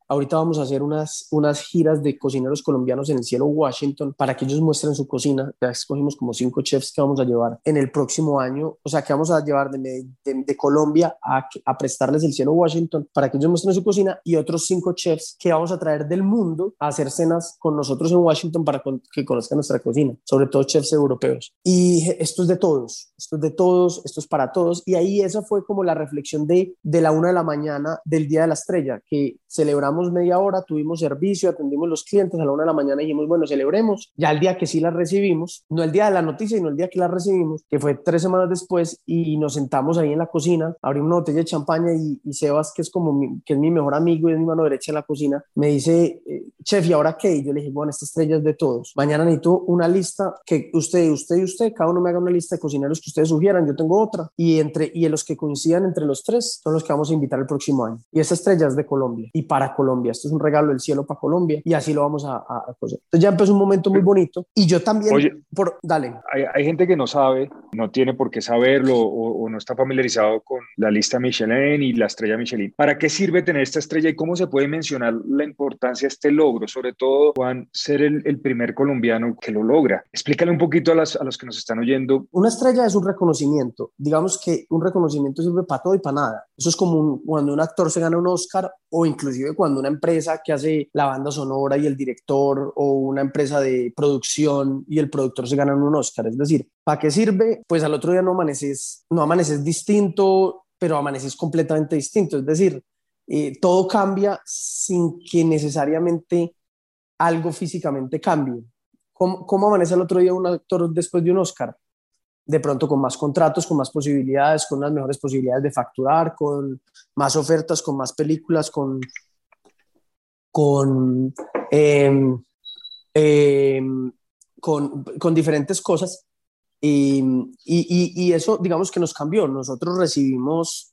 B: ahorita vamos a hacer unas giras de cocineros colombianos en el cielo Washington para que ellos muestren su cocina. Ya escogimos como 5 chefs que vamos a llevar en el próximo año, o sea, que vamos a llevar de Colombia a prestarles el cielo Washington para que ellos muestren su cocina, y otros 5 chefs que vamos a traer del mundo a hacer cenas con nosotros en Washington para que conozcan nuestra cocina, sobre todo chefs europeos. Y esto es de todos, esto es de todos, esto es para todos. Y ahí esa fue como la reflexión de la 1 de la mañana del Día de la Estrella, que celebramos media hora, tuvimos servicio, atendimos los clientes a la 1 de la mañana y dijimos, bueno, celebremos ya el día que sí la recibimos, no el día de la noticia, sino el día que la recibimos, que fue 3 semanas después, y nos sentamos ahí en la cocina, abrimos una botella de champaña y Sebas, que es que es mi mejor amigo y es mi mano derecha en la cocina, me dice, chef, ¿y ahora qué? Y yo le dije, bueno, esta estrella es de todos. Mañana necesito una lista que usted y usted, cada uno me haga una lista de cocineros que ustedes sugieran, yo tengo otra, y los que coincidan entre los tres son los que vamos a invitar el próximo año. Y esta estrella es de Colombia y para Colombia. Esto es un regalo del cielo para Colombia y así lo vamos a coser. Entonces ya empezó un momento muy bonito y yo también,
A: Oye,
B: dale.
A: hay gente que no sabe, no tiene por qué saberlo o no está familiarizado con la lista Michelin y la estrella Michelin. ¿Para qué sirve tener esta estrella y cómo se puede mencionar la importancia de este logro? Sobre todo, Juan, ser el primer colombiano que lo logra. Explícale un poquito a los que nos están oyendo.
B: Una estrella es un reconocimiento. Digamos que un reconocimiento sirve para todo y para nada. Eso es como cuando un actor se gana un Oscar, o inclusive cuando una empresa que hace la banda sonora y el director, o una empresa de producción y el productor se ganan un Oscar. Es decir, ¿para qué sirve? Pues al otro día no amaneces distinto, pero amaneces completamente distinto. Es decir, todo cambia sin que necesariamente algo físicamente cambie. ¿Cómo amanece el otro día un actor después de un Oscar? De pronto con más contratos, con más posibilidades, con unas mejores posibilidades de facturar, con más ofertas, con más películas, con, eh, eh, con diferentes cosas. Y eso, digamos que nos cambió. Nosotros recibimos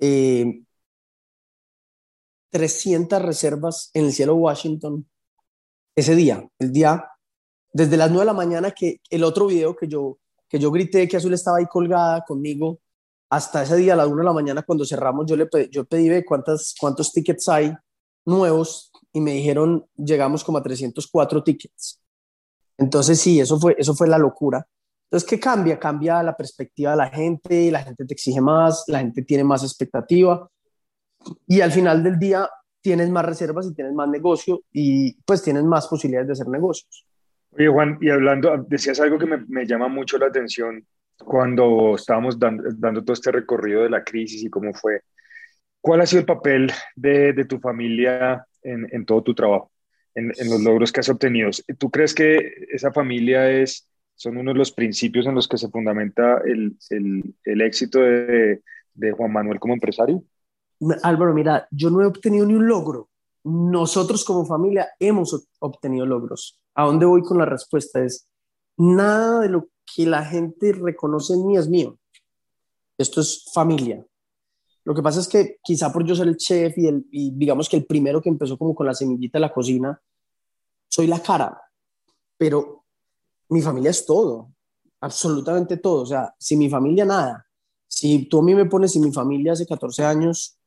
B: 300 reservas en el cielo Washington ese día, desde las 9 de la mañana, que el otro video que yo grité que Azul estaba ahí colgada conmigo, hasta ese día a las 1 de la mañana cuando cerramos, yo pedí, ve, cuántos tickets hay nuevos, y me dijeron, llegamos como a 304 tickets. Entonces sí, eso fue la locura. Entonces, ¿qué cambia? Cambia la perspectiva de la gente te exige más, la gente tiene más expectativa, y al final del día tienes más reservas y tienes más negocio, y pues tienes más posibilidades de hacer negocios.
A: Oye, Juan, y hablando, decías algo que me llama mucho la atención cuando estábamos dando todo este recorrido de la crisis y cómo fue. ¿Cuál ha sido el papel de tu familia en todo tu trabajo, en los logros que has obtenido? ¿Tú crees que esa familia son uno de los principios en los que se fundamenta el éxito de Juan Manuel como empresario?
B: Álvaro, mira, yo no he obtenido ni un logro. Nosotros como familia hemos obtenido logros. ¿A dónde voy con la respuesta? Es nada de lo que la gente reconoce en mí es mío. Esto es familia. Lo que pasa es que quizá por yo ser el chef y digamos que el primero que empezó como con la semillita de la cocina, soy la cara, pero mi familia es todo, absolutamente todo. O sea, sin mi familia nada. Si tú a mí me pones sin mi familia hace 14 años,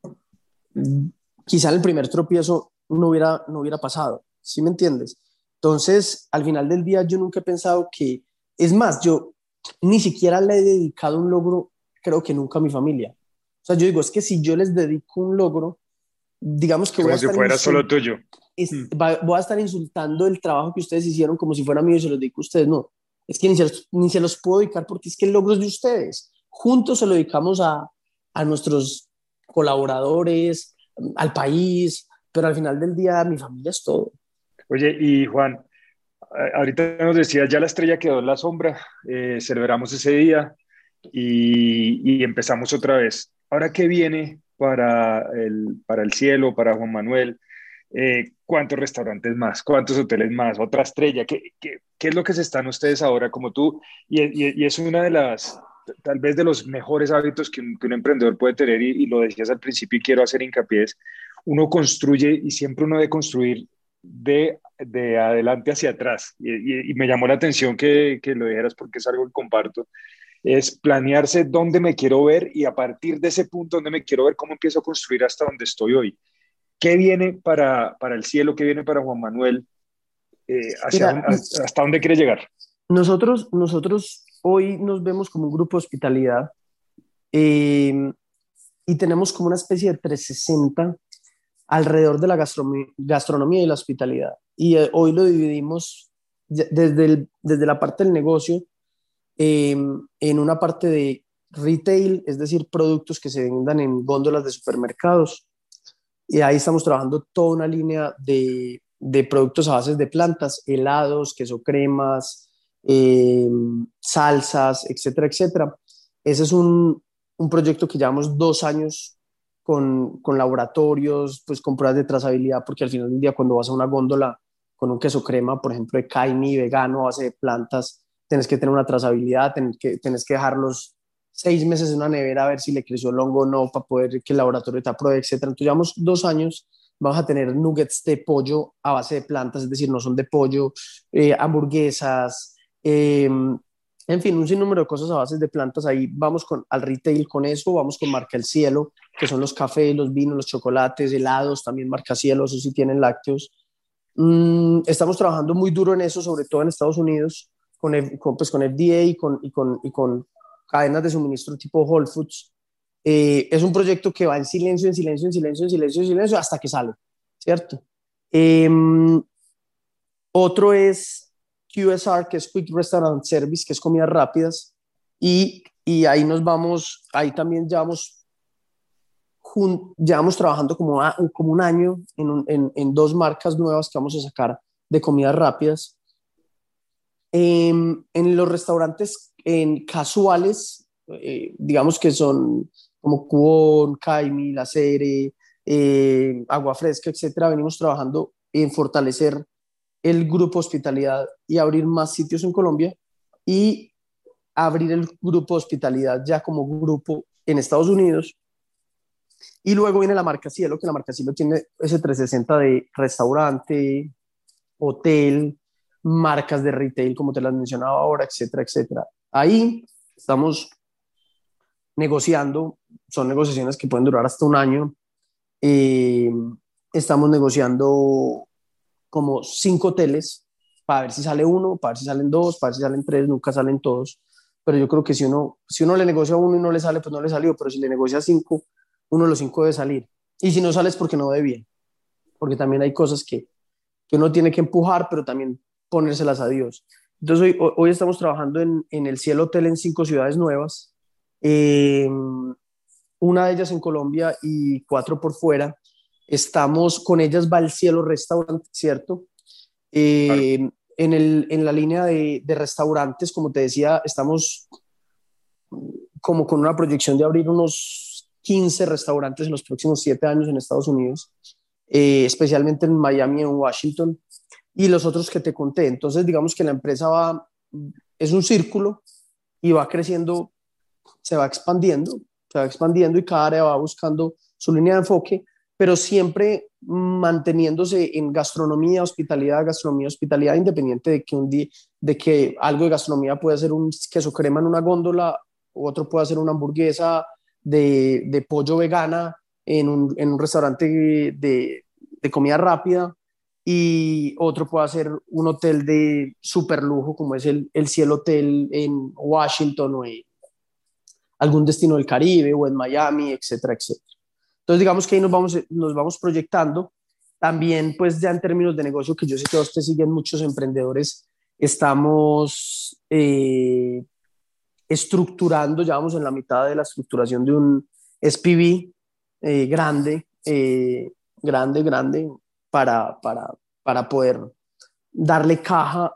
B: quizá el primer tropiezo no hubiera pasado, ¿sí me entiendes? Entonces, al final del día, yo nunca he pensado es más, yo ni siquiera le he dedicado un logro, creo que nunca a mi familia. O sea, yo digo, es que si yo les dedico un logro, digamos que
A: Como si fuera solo tuyo. Mm.
B: voy a estar insultando el trabajo que ustedes hicieron como si fuera mío y se los dedico a ustedes. No, es que ni se los puedo dedicar porque es que el logro es de ustedes. Juntos se lo dedicamos a nuestros colaboradores, al país, pero al final del día mi familia es todo.
A: Oye, y Juan, ahorita nos decías, ya la estrella quedó en la sombra, celebramos ese día y empezamos otra vez. Ahora, ¿qué viene para el cielo, para Juan Manuel? ¿Cuántos restaurantes más? ¿Cuántos hoteles más? ¿Otra estrella? ¿Qué es lo que se están ustedes ahora como tú? Y es una de tal vez de los mejores hábitos que un emprendedor puede tener, y lo decías al principio y quiero hacer hincapié, es uno construye y siempre uno debe construir de adelante hacia atrás. Y me llamó la atención que lo dijeras porque es algo que comparto. Es planearse dónde me quiero ver y a partir de ese punto donde me quiero ver, cómo empiezo a construir hasta donde estoy hoy. ¿Qué viene para el cielo? ¿Qué viene para Juan Manuel?
B: Mira,
A: ¿Hasta dónde quiere llegar?
B: nosotros hoy nos vemos como un grupo de hospitalidad, eh, y tenemos como una especie de 360 alrededor de la gastronomía y la hospitalidad. Y hoy lo dividimos desde la parte del negocio, eh, en una parte de retail, es decir, productos que se vendan en góndolas de supermercados. Y ahí estamos trabajando toda una línea de productos a bases de plantas, helados, queso cremas, salsas, etcétera, etcétera. Ese es un proyecto que llevamos 2 años con laboratorios, pues con pruebas de trazabilidad, porque al final del día cuando vas a una góndola con un queso crema, por ejemplo, de Kaimi, vegano, a base de plantas, tienes que tener una trazabilidad, tienes que dejarlos 6 meses en una nevera a ver si le creció el hongo o no, para poder que el laboratorio te apruebe, etcétera. Entonces llevamos 2 años, vamos a tener nuggets de pollo a base de plantas, es decir, no son de pollo, hamburguesas, en fin, un sinnúmero de cosas a base de plantas. Ahí vamos al retail con eso, vamos con marca El Cielo, que son los cafés, los vinos, los chocolates, helados, también marca Cielo, eso sí tienen lácteos. Estamos trabajando muy duro en eso, sobre todo en Estados Unidos, pues con FDA y con cadenas de suministro tipo Whole Foods. Es un proyecto que va en silencio, en silencio, en silencio, en silencio, en silencio, hasta que sale, ¿cierto? Eh, Otro es QSR, que es Quick Restaurant Service, que es comidas rápidas. Y ahí nos vamos, ahí también llevamos trabajando como un año en 2 marcas nuevas que vamos a sacar de comidas rápidas. En los restaurantes casuales, digamos que son como Cuon, Caimi, La Cere, Agua Fresca, etcétera, venimos trabajando en fortalecer el grupo hospitalidad y abrir más sitios en Colombia, y abrir el grupo hospitalidad ya como grupo en Estados Unidos. Y luego viene la marca Cielo, que la marca Cielo tiene ese 360 de restaurante, hotel, marcas de retail, como te las mencionaba ahora, etcétera, etcétera. Ahí estamos negociando, son negociaciones que pueden durar hasta un año. Eh, Estamos negociando como 5 hoteles para ver si sale uno, para ver si salen dos, para ver si salen tres, nunca salen todos. Pero yo creo que si uno le negocia a uno y no le sale, pues no le salió. Pero si le negocia a 5, uno de los 5 debe salir. Y si no sale es porque no debe bien. Porque también hay cosas que uno tiene que empujar, pero también ponérselas a Dios. Entonces hoy estamos trabajando en el Cielo Hotel en 5 ciudades nuevas, eh, una de ellas en Colombia y 4 por fuera. Estamos con ellas, va el Cielo Restaurant, ¿cierto?
A: Claro.
B: En la línea de restaurantes, como te decía, estamos como con una proyección de abrir unos 15 restaurantes en los próximos 7 años en Estados Unidos, especialmente en Miami y en Washington, y los otros que te conté. Entonces, digamos que la empresa es un círculo y va creciendo, se va expandiendo y cada área va buscando su línea de enfoque, pero siempre manteniéndose en gastronomía, hospitalidad, independiente de que algo de gastronomía puede ser un queso crema en una góndola, otro puede ser una hamburguesa de pollo vegana en un restaurante de comida rápida, y otro puede ser un hotel de super lujo como es el Cielo Hotel en Washington, o en algún destino del Caribe, o en Miami, etcétera, etcétera. Entonces, digamos que ahí nos vamos proyectando. También, pues ya en términos de negocio, que yo sé que a usted siguen muchos emprendedores, estamos estructurando, ya vamos en la mitad de la estructuración de un SPV grande, grande, grande, para poder darle caja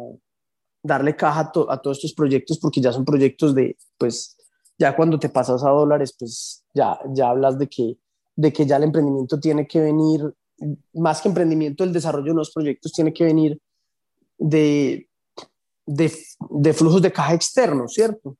B: a todos estos proyectos, porque ya son proyectos pues ya cuando te pasas a dólares, pues ya hablas de que ya el emprendimiento tiene que venir, más que emprendimiento, el desarrollo de nuevos proyectos tiene que venir de, de flujos de caja externos, ¿cierto?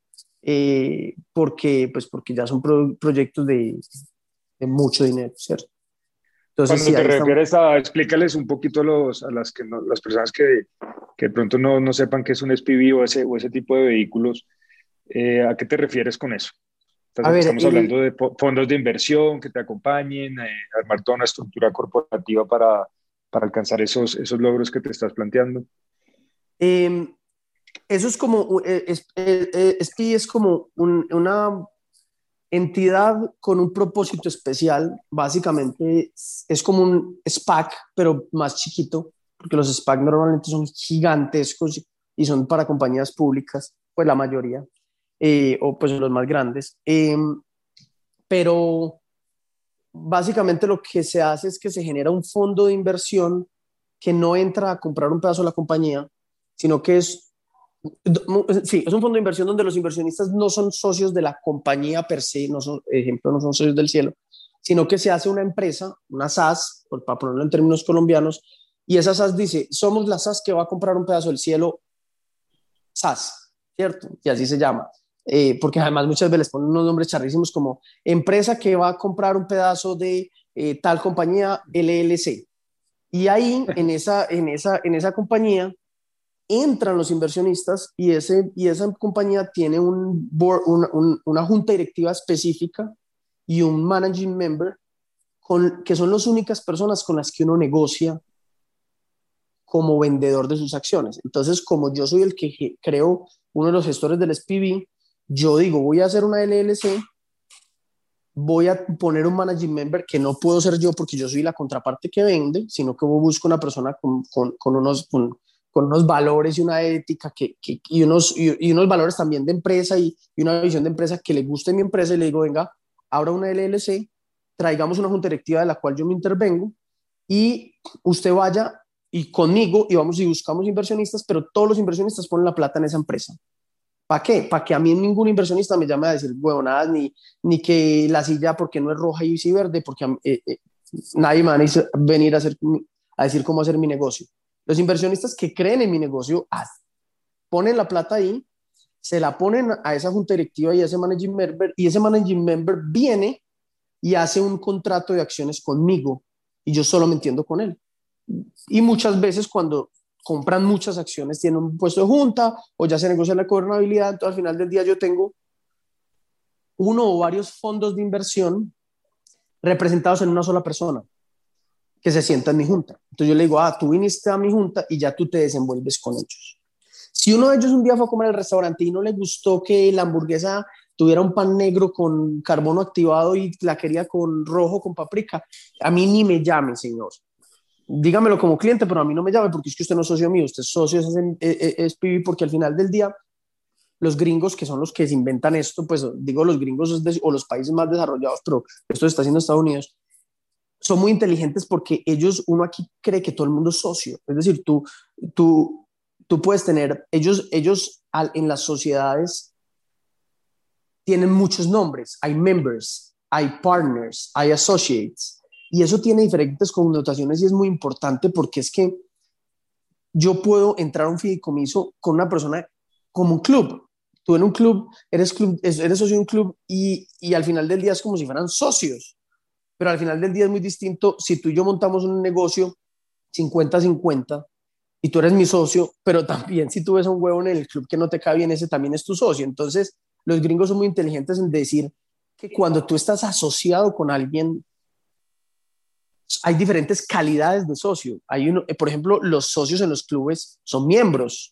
B: Porque ya son proyectos de mucho dinero, ¿cierto? Entonces,
A: Cuando
B: sí,
A: te
B: ahí estamos.
A: refieres a, explícales un poquito a las personas que de pronto no sepan qué es un SPV o ese tipo de vehículos, ¿a qué te refieres con eso?
B: A ver,
A: Estamos hablando de fondos de inversión que te acompañen, armar toda una estructura corporativa para alcanzar esos logros que te estás planteando.
B: eh, eso es como, SPI es como una entidad con un propósito especial. Básicamente es como un SPAC, pero más chiquito, porque los SPAC normalmente son gigantescos y son para compañías públicas, pues la mayoría, o pues los más grandes. Pero básicamente lo que se hace es que se genera un fondo de inversión que no entra a comprar un pedazo de la compañía, sino que sí, es un fondo de inversión donde los inversionistas no son socios de la compañía per se, no son, ejemplo, no son socios del cielo, sino que se hace una empresa, una SAS, para ponerlo en términos colombianos, y esa SAS dice, somos la SAS que va a comprar un pedazo del cielo SAS, ¿cierto? Y así se llama. Porque además muchas veces les ponen unos nombres charrísimos como empresa que va a comprar un pedazo de tal compañía LLC. Y ahí, en esa compañía, entran los inversionistas y esa compañía tiene un board, una junta directiva específica y un managing member que son las únicas personas con las que uno negocia como vendedor de sus acciones. Entonces, como yo soy el que creo uno de los gestores del SPV, yo digo, voy a hacer una LLC, voy a poner un managing member que no puedo ser yo porque yo soy la contraparte que vende, sino que busco una persona con unos valores y una ética y unos valores también de empresa y una visión de empresa que le guste a mi empresa y le digo, venga, abra una LLC, traigamos una junta directiva de la cual yo me intervengo y usted vaya y conmigo y vamos y buscamos inversionistas, pero todos los inversionistas ponen la plata en esa empresa. ¿Para qué? Para que a mí ningún inversionista me llame a decir huevonadas, ni que la silla porque no es roja y sí verde, porque nadie me va a venir a decir cómo hacer mi negocio. Los inversionistas que creen en mi negocio ponen la plata ahí, se la ponen a esa junta directiva y a ese managing member, y ese managing member viene y hace un contrato de acciones conmigo y yo solo me entiendo con él. Y muchas veces cuando compran muchas acciones tienen un puesto de junta o ya se negocia la gobernabilidad, entonces al final del día yo tengo uno o varios fondos de inversión representados en una sola persona que se sienta en mi junta. Entonces yo le digo, tú viniste a mi junta y ya tú te desenvuelves con ellos. Si uno de ellos un día fue a comer al restaurante y no le gustó que la hamburguesa tuviera un pan negro con carbono activado y la quería con rojo, con paprika, a mí ni me llame, señor. Dígamelo como cliente, pero a mí no me llame porque es que usted no es socio mío, usted es socio es PB, porque al final del día los gringos, que son los que se inventan esto, pues digo los gringos o los países más desarrollados, pero esto se está haciendo en Estados Unidos, son muy inteligentes porque uno aquí cree que todo el mundo es socio. Es decir, tú puedes tener, ellos en las sociedades tienen muchos nombres. Hay members, hay partners, hay associates. Y eso tiene diferentes connotaciones y es muy importante porque es que yo puedo entrar a un fideicomiso con una persona como un club. Tú en un club, eres socio de un club y al final del día es como si fueran socios. Pero al final del día es muy distinto si tú y yo montamos un negocio 50-50 y tú eres mi socio, pero también si tú ves a un huevo en el club que no te cae bien, ese también es tu socio. Entonces, los gringos son muy inteligentes en decir que cuando tú estás asociado con alguien, hay diferentes calidades de socio. Por ejemplo, los socios en los clubes son miembros,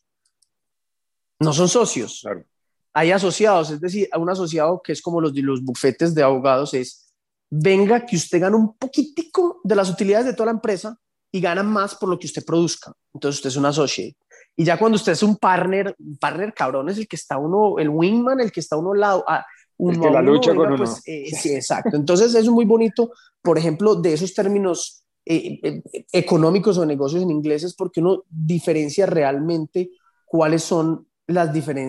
B: no son socios.
A: Claro.
B: Hay asociados, es decir, un asociado que es como los bufetes de abogados es, venga que usted gana un poquitico de las utilidades de toda la empresa y gana más por lo que usted produzca. Entonces usted es un associate. Y ya cuando usted es un partner cabrón es el que está uno, el wingman, el que está uno al lado,
A: el que la lucha
B: venga,
A: con uno.
B: Pues, sí, exacto. Entonces es muy bonito, por ejemplo, de esos términos económicos o negocios en inglés es porque uno diferencia realmente cuáles son las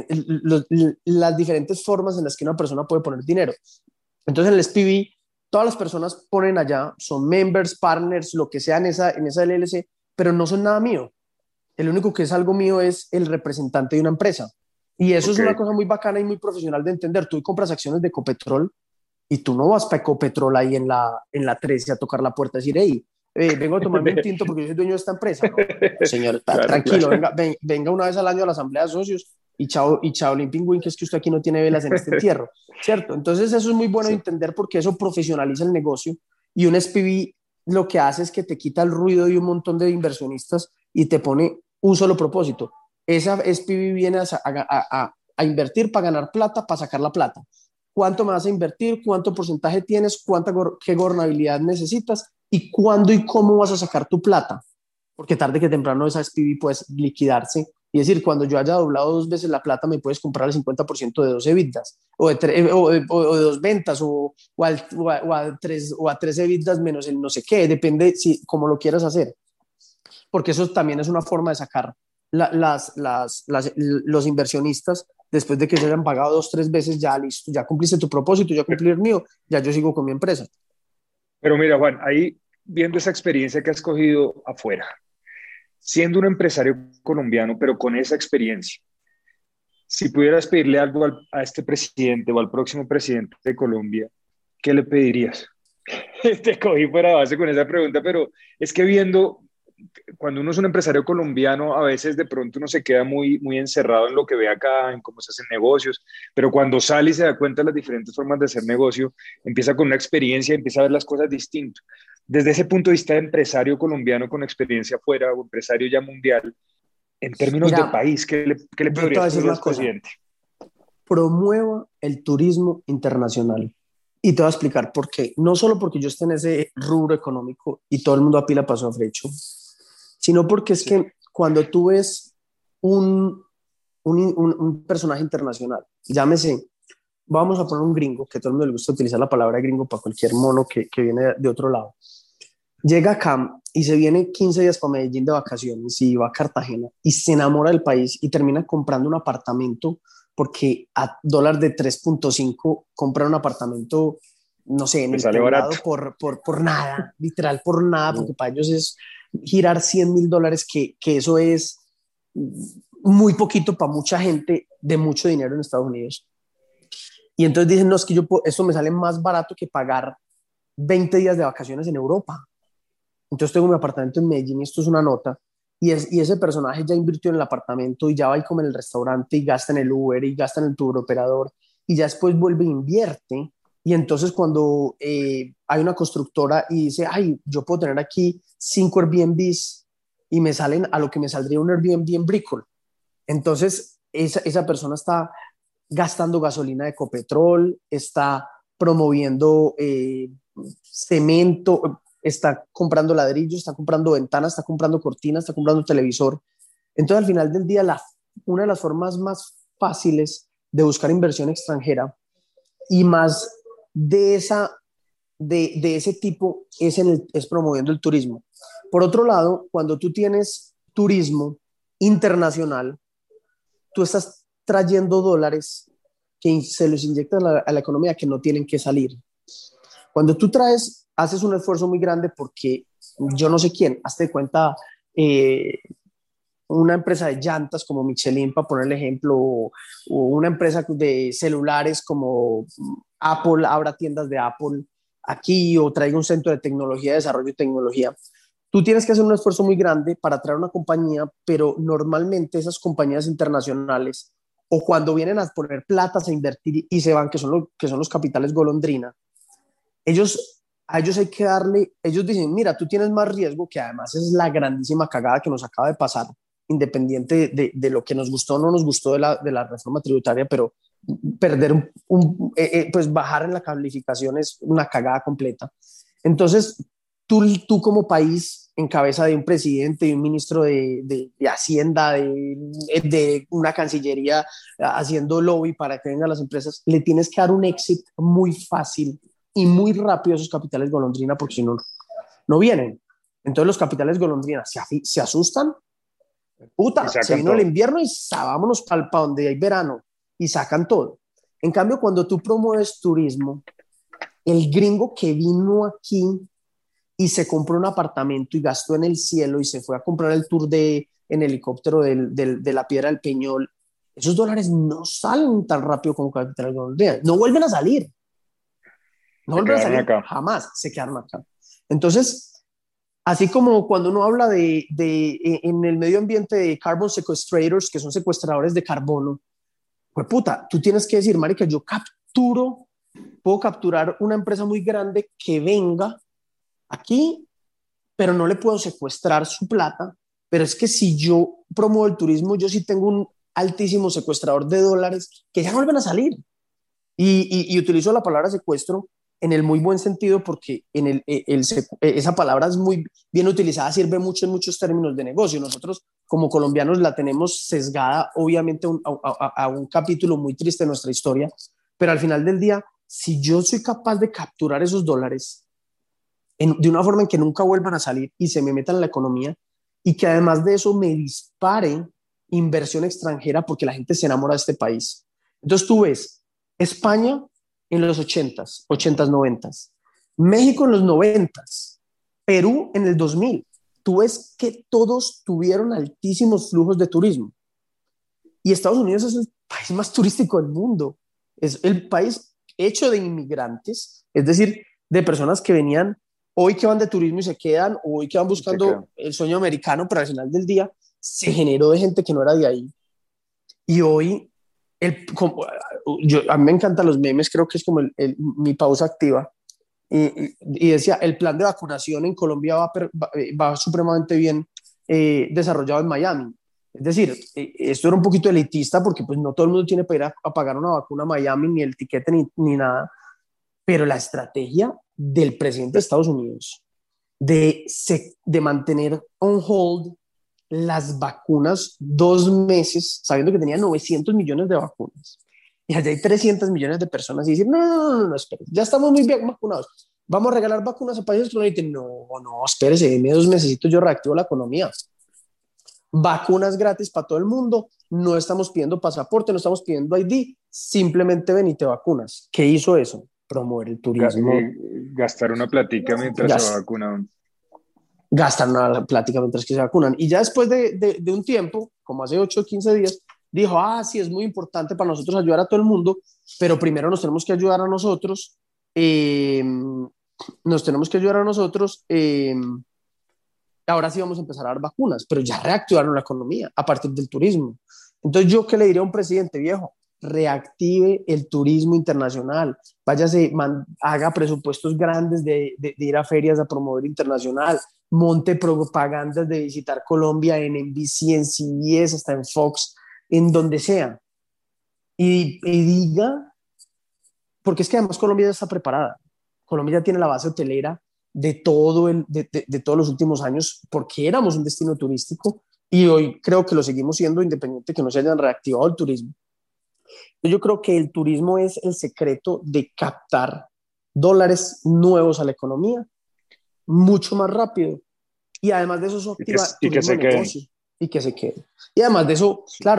B: diferentes formas en las que una persona puede poner dinero. Entonces en el SPV todas las personas ponen allá, son members, partners, lo que sea en esa LLC, pero no son nada mío. El único que es algo mío es el representante de una empresa. Y eso es una cosa muy bacana y muy profesional de entender. Tú compras acciones de Ecopetrol y tú no vas para Ecopetrol ahí en la 13 a tocar la puerta y decir, hey, vengo a tomarme un tinto porque yo soy dueño de esta empresa. No, señor, claro, tranquilo, claro. Venga una vez al año a la asamblea de socios y chao Limpingüín, que es que usted aquí no tiene velas en este entierro, ¿cierto? Entonces eso es muy bueno de
A: Sí.
B: entender porque eso profesionaliza el negocio y un SPV lo que hace es que te quita el ruido de un montón de inversionistas y te pone un solo propósito. Esa SPV viene a invertir para ganar plata, para sacar la plata. ¿Cuánto me vas a invertir? ¿Cuánto porcentaje tienes? ¿Qué gobernabilidad necesitas? ¿Y cuándo y cómo vas a sacar tu plata? Porque tarde que temprano esa SPV puede liquidarse. Y decir, cuando yo haya doblado 2 veces la plata, me puedes comprar el 50% de 2 EBITDAs, o de 2 ventas, o a 3 EBITDAs menos el no sé qué, depende si, cómo lo quieras hacer. Porque eso también es una forma de sacar los inversionistas después de que se hayan pagado 2, 3 veces, ya listo, ya cumpliste tu propósito, ya cumplí el mío, ya yo sigo con mi empresa.
A: Pero mira, Juan, ahí viendo esa experiencia que has cogido afuera, siendo un empresario colombiano, pero con esa experiencia, si pudieras pedirle algo a este presidente o al próximo presidente de Colombia, ¿qué le pedirías? Te cogí fuera de base con esa pregunta, pero es que viendo, cuando uno es un empresario colombiano, a veces de pronto uno se queda muy encerrado en lo que ve acá, en cómo se hacen negocios, pero cuando sale y se da cuenta de las diferentes formas de hacer negocio, empieza con una experiencia, empieza a ver las cosas distinto. Desde ese punto de vista de empresario colombiano con experiencia afuera o empresario ya mundial, en términos de
B: Mira,
A: país, ¿qué le
B: yo te voy a
A: podrías
B: decir
A: pedir
B: una
A: al
B: cosa,
A: presidente?
B: promueva el turismo internacional. Y te voy a explicar por qué. No solo porque yo esté en ese rubro económico y todo el mundo a pila pasó a frecho, sino porque es
A: Sí,
B: que cuando tú ves un personaje internacional, llámese, vamos a poner un gringo, que a todo el mundo le gusta utilizar la palabra gringo para cualquier mono que viene de otro lado, llega acá y se viene 15 días para Medellín de vacaciones y va a Cartagena y se enamora del país y termina comprando un apartamento porque a dólar de 3.5 compra un apartamento, no sé, en
A: le
B: el
A: sale barato.
B: poblado por nada, literal por nada, porque para ellos es girar $100.000, que eso es muy poquito para mucha gente de mucho dinero en Estados Unidos. Y entonces dicen, no, es que esto me sale más barato que pagar 20 días de vacaciones en Europa. Entonces tengo mi apartamento en Medellín y esto es una nota. Y ese personaje ya invirtió en el apartamento y ya va y come en el restaurante y gasta en el Uber y gasta en el tour operador y ya después vuelve e invierte. Y entonces cuando hay una constructora y dice, ay, yo puedo tener aquí 5 Airbnbs y me salen a lo que me saldría un Airbnb en Brickell. Entonces esa persona está gastando gasolina de Ecopetrol, está promoviendo cemento, está comprando ladrillos, está comprando ventanas, está comprando cortinas, está comprando televisor. Entonces, al final del día, una de las formas más fáciles de buscar inversión extranjera y más de, esa, de ese tipo es promoviendo el turismo. Por otro lado, cuando tú tienes turismo internacional, tú estás trayendo dólares que se los inyectan a la economía que no tienen que salir. Cuando tú traes, haces un esfuerzo muy grande porque yo no sé quién, hazte de cuenta, eh, una empresa de llantas como Michelin, para poner el ejemplo, o una empresa de celulares como Apple, abra tiendas de Apple aquí o traiga un centro de tecnología, de desarrollo de tecnología. Tú tienes que hacer un esfuerzo muy grande para traer una compañía, pero normalmente esas compañías internacionales o cuando vienen a poner platas a invertir y se van, que son los capitales golondrina, a ellos hay que darle, ellos dicen, mira, tú tienes más riesgo, que además es la grandísima cagada que nos acaba de pasar, independiente de lo que nos gustó o no nos gustó de la reforma tributaria, pero perder pues bajar en la calificación es una cagada completa. Entonces, tú como país, en cabeza de un presidente, de un ministro de Hacienda, de una cancillería haciendo lobby para que vengan las empresas, le tienes que dar un exit muy fácil y muy rápido a esos capitales golondrina porque si no, no vienen. Entonces los capitales golondrina se asustan,
A: Y
B: puta, se
A: sacan
B: vino el
A: todo.
B: invierno y vámonos para donde hay verano y sacan todo. En cambio, cuando tú promueves turismo, el gringo que vino aquí y se compró un apartamento y gastó en el cielo y se fue a comprar el tour en helicóptero de la Piedra del Peñol, esos dólares no salen tan rápido como capitales golondrina, no vuelven a salir. No
A: Se
B: vuelven a
A: quedaron
B: salir
A: acá.
B: jamás, se quedaron acá. Entonces, Así como cuando uno habla en el medio ambiente de carbon sequestrators, que son secuestradores de carbono, pues puta, tú tienes que decir, marica, puedo capturar una empresa muy grande que venga aquí, pero no le puedo secuestrar su plata. Pero es que si yo promuevo el turismo, yo sí tengo un altísimo secuestrador de dólares que ya no vuelven a salir. Y utilizo la palabra secuestro en el muy buen sentido porque esa palabra es muy bien utilizada, sirve mucho en muchos términos de negocio. Nosotros como colombianos la tenemos sesgada obviamente a un capítulo muy triste de nuestra historia, pero al final del día, si yo soy capaz de capturar esos dólares de una forma en que nunca vuelvan a salir y se me metan en la economía y que además de eso me dispare inversión extranjera porque la gente se enamora de este país. Entonces tú ves España en los 80s, 90s, México en los 90s, Perú en el 2000. Tú ves que todos tuvieron altísimos flujos de turismo. Y Estados Unidos es el país más turístico del mundo. Es el país hecho de inmigrantes, es decir, de personas que venían hoy que van de turismo y se quedan, o hoy que van buscando el sueño americano, pero al final del día se generó de gente que no era de ahí. Y hoy, a mí me encantan los memes, creo que es como mi pausa activa. Y decía, el plan de vacunación en Colombia va supremamente bien desarrollado en Miami. Es decir, esto era un poquito elitista porque pues no todo el mundo tiene para ir a pagar una vacuna a Miami, ni el tiquete, ni nada. Pero la estrategia del presidente de Estados Unidos de mantener on hold las vacunas 2 meses, sabiendo que tenía 900 millones de vacunas, y allá hay 300 millones de personas, y decir, no, espere, ya estamos muy bien vacunados, vamos a regalar vacunas a países que no necesiten. No, espérese, deme 2 meses, yo reactivo la economía. Vacunas gratis para todo el mundo, no estamos pidiendo pasaporte, no estamos pidiendo ID, simplemente ven y te vacunas. ¿Qué hizo eso? Promover el turismo.
A: Gastar una platica mientras se vacunan.
B: Gastan una plática mientras que se vacunan. Y ya después de un tiempo, como hace 8 o 15 días, dijo, sí, es muy importante para nosotros ayudar a todo el mundo, pero primero nos tenemos que ayudar a nosotros. Ahora sí vamos a empezar a dar vacunas, pero ya reactivaron la economía a partir del turismo. Entonces, ¿yo qué le diría a un presidente viejo? Reactive el turismo internacional, váyase, haga presupuestos grandes de ir a ferias a promover internacional, monte propagandas de visitar Colombia en NBC, en CBS, hasta en Fox, en donde sea, y diga, porque es que además Colombia ya está preparada, Colombia ya tiene la base hotelera de todos los últimos años, porque éramos un destino turístico, y hoy creo que lo seguimos siendo, independiente que no se hayan reactivado el turismo. Yo creo que el turismo es el secreto de captar dólares nuevos a la economía mucho más rápido. Y además de eso, eso activa turismo de negocio y que se quede. Y además de eso, claro,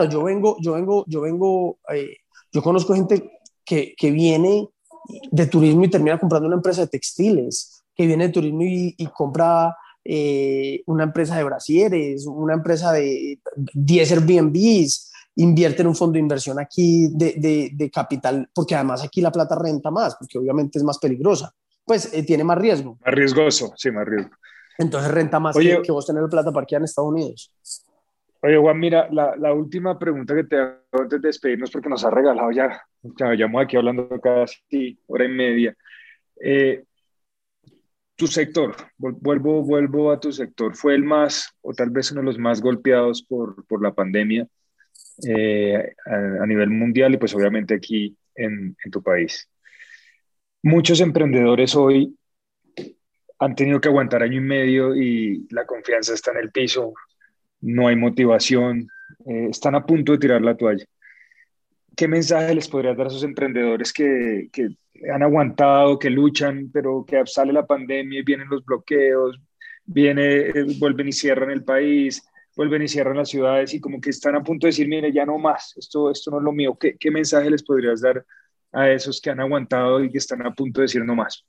B: yo conozco gente que viene de turismo y termina comprando una empresa de textiles, que viene de turismo y compra una empresa de brasieres, una empresa de 10 Airbnbs, invierte en un fondo de inversión aquí de capital, porque además aquí la plata renta más, porque obviamente es más peligrosa, pues tiene más riesgo.
A: Más riesgoso, sí, más riesgo.
B: Entonces renta más que vos tener la plata parqueada en Estados Unidos.
A: Oye, Juan, mira, la última pregunta que te hago antes de despedirnos, porque nos ha regalado ya llevamos aquí hablando casi hora y media. Tu sector, vuelvo a tu sector, ¿fue el más, o tal vez uno de los más golpeados por la pandemia a nivel mundial y pues obviamente aquí en tu país? Muchos emprendedores hoy han tenido que aguantar año y medio y la confianza está en el piso, no hay motivación, están a punto de tirar la toalla. ¿Qué mensaje les podrías dar a esos emprendedores que han aguantado, que luchan, pero que sale la pandemia y vienen los bloqueos, vuelven y cierran el país, vuelven y cierran las ciudades y como que están a punto de decir, mire, ya no más, esto no es lo mío? ¿Qué mensaje les podrías dar a esos que han aguantado y que están a punto de decir no más?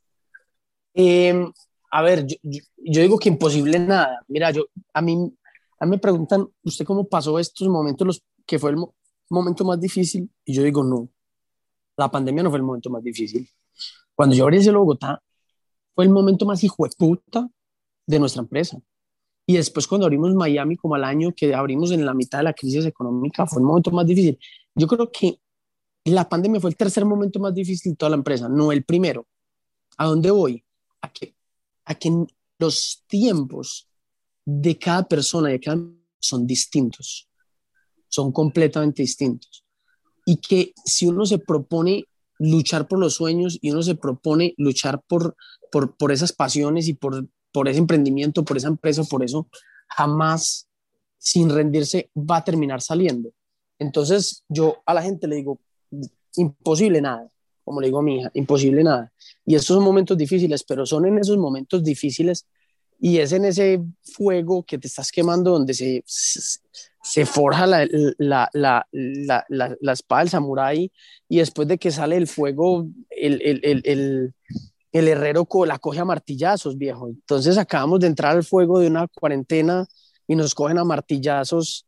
B: A ver, yo digo que imposible nada. Mira, a mí me preguntan, ¿usted cómo pasó estos momentos, que fue el momento más difícil? Y yo digo, no, la pandemia no fue el momento más difícil. Cuando yo abrí el Cielo Bogotá, fue el momento más hijo de puta de nuestra empresa. Y después cuando abrimos Miami, como al año que abrimos en la mitad de la crisis económica, fue el momento más difícil. Yo creo que la pandemia fue el tercer momento más difícil de toda la empresa, no el primero. ¿A dónde voy? A que los tiempos de cada persona, de cada son distintos, son completamente distintos. Y que si uno se propone luchar por los sueños y uno se propone luchar por esas pasiones y por ese emprendimiento, por esa empresa, por eso, jamás sin rendirse va a terminar saliendo. Entonces yo a la gente le digo, imposible nada, como le digo a mi hija, imposible nada. Y estos son momentos difíciles, pero son en esos momentos difíciles y es en ese fuego que te estás quemando donde se forja la espada del samurái y después de que sale el fuego, el herrero la coge a martillazos, viejo. Entonces acabamos de entrar al fuego de una cuarentena y nos cogen a martillazos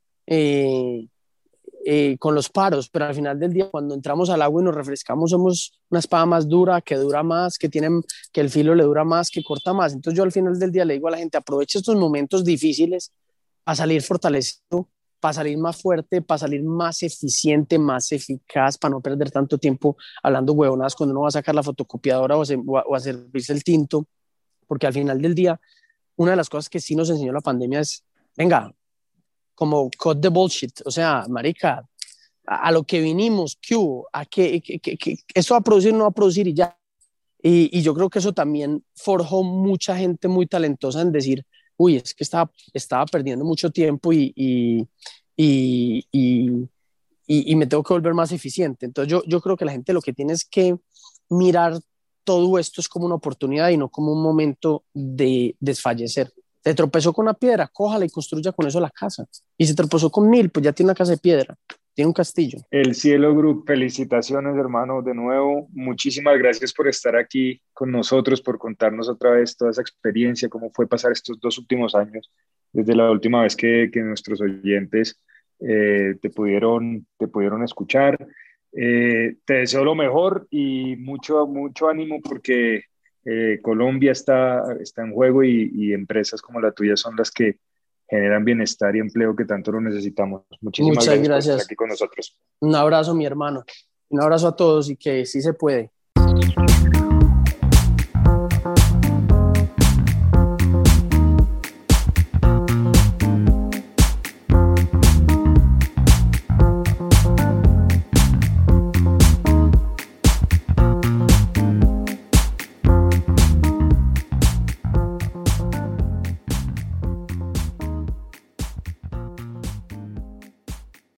B: con los paros, pero al final del día cuando entramos al agua y nos refrescamos somos una espada más dura, que dura más, que el filo le dura más, que corta más. Entonces yo al final del día le digo a la gente, aproveche estos momentos difíciles para salir fortalecido, para salir más fuerte, para salir más eficiente, más eficaz, para no perder tanto tiempo hablando huevonadas cuando uno va a sacar la fotocopiadora o a servirse el tinto, porque al final del día una de las cosas que sí nos enseñó la pandemia es, venga, como cut the bullshit, o sea, marica, a lo que vinimos, ¿qué hubo? A que esto va a producir, no va a producir y ya. Y yo creo que eso también forjó mucha gente muy talentosa en decir, uy, es que estaba perdiendo mucho tiempo y, y, y me tengo que volver más eficiente. Entonces yo creo que la gente lo que tiene es que mirar todo esto es como una oportunidad y no como un momento de desfallecer. Se tropezó con una piedra, cójala y construya con eso la casa. Y se tropezó con 1000, pues ya tiene una casa de piedra, tiene un castillo.
A: El Cielo Group, felicitaciones, hermano, de nuevo. Muchísimas gracias por estar aquí con nosotros, por contarnos otra vez toda esa experiencia, cómo fue pasar estos 2 últimos años, desde la última vez que nuestros oyentes te pudieron escuchar. Te deseo lo mejor y mucho, mucho ánimo porque Colombia está en juego y empresas como la tuya son las que generan bienestar y empleo que tanto lo necesitamos. Muchísimas
B: Muchas
A: gracias por estar
B: gracias.
A: aquí con nosotros.
B: Un abrazo, mi hermano. Un abrazo a todos y que sí se puede.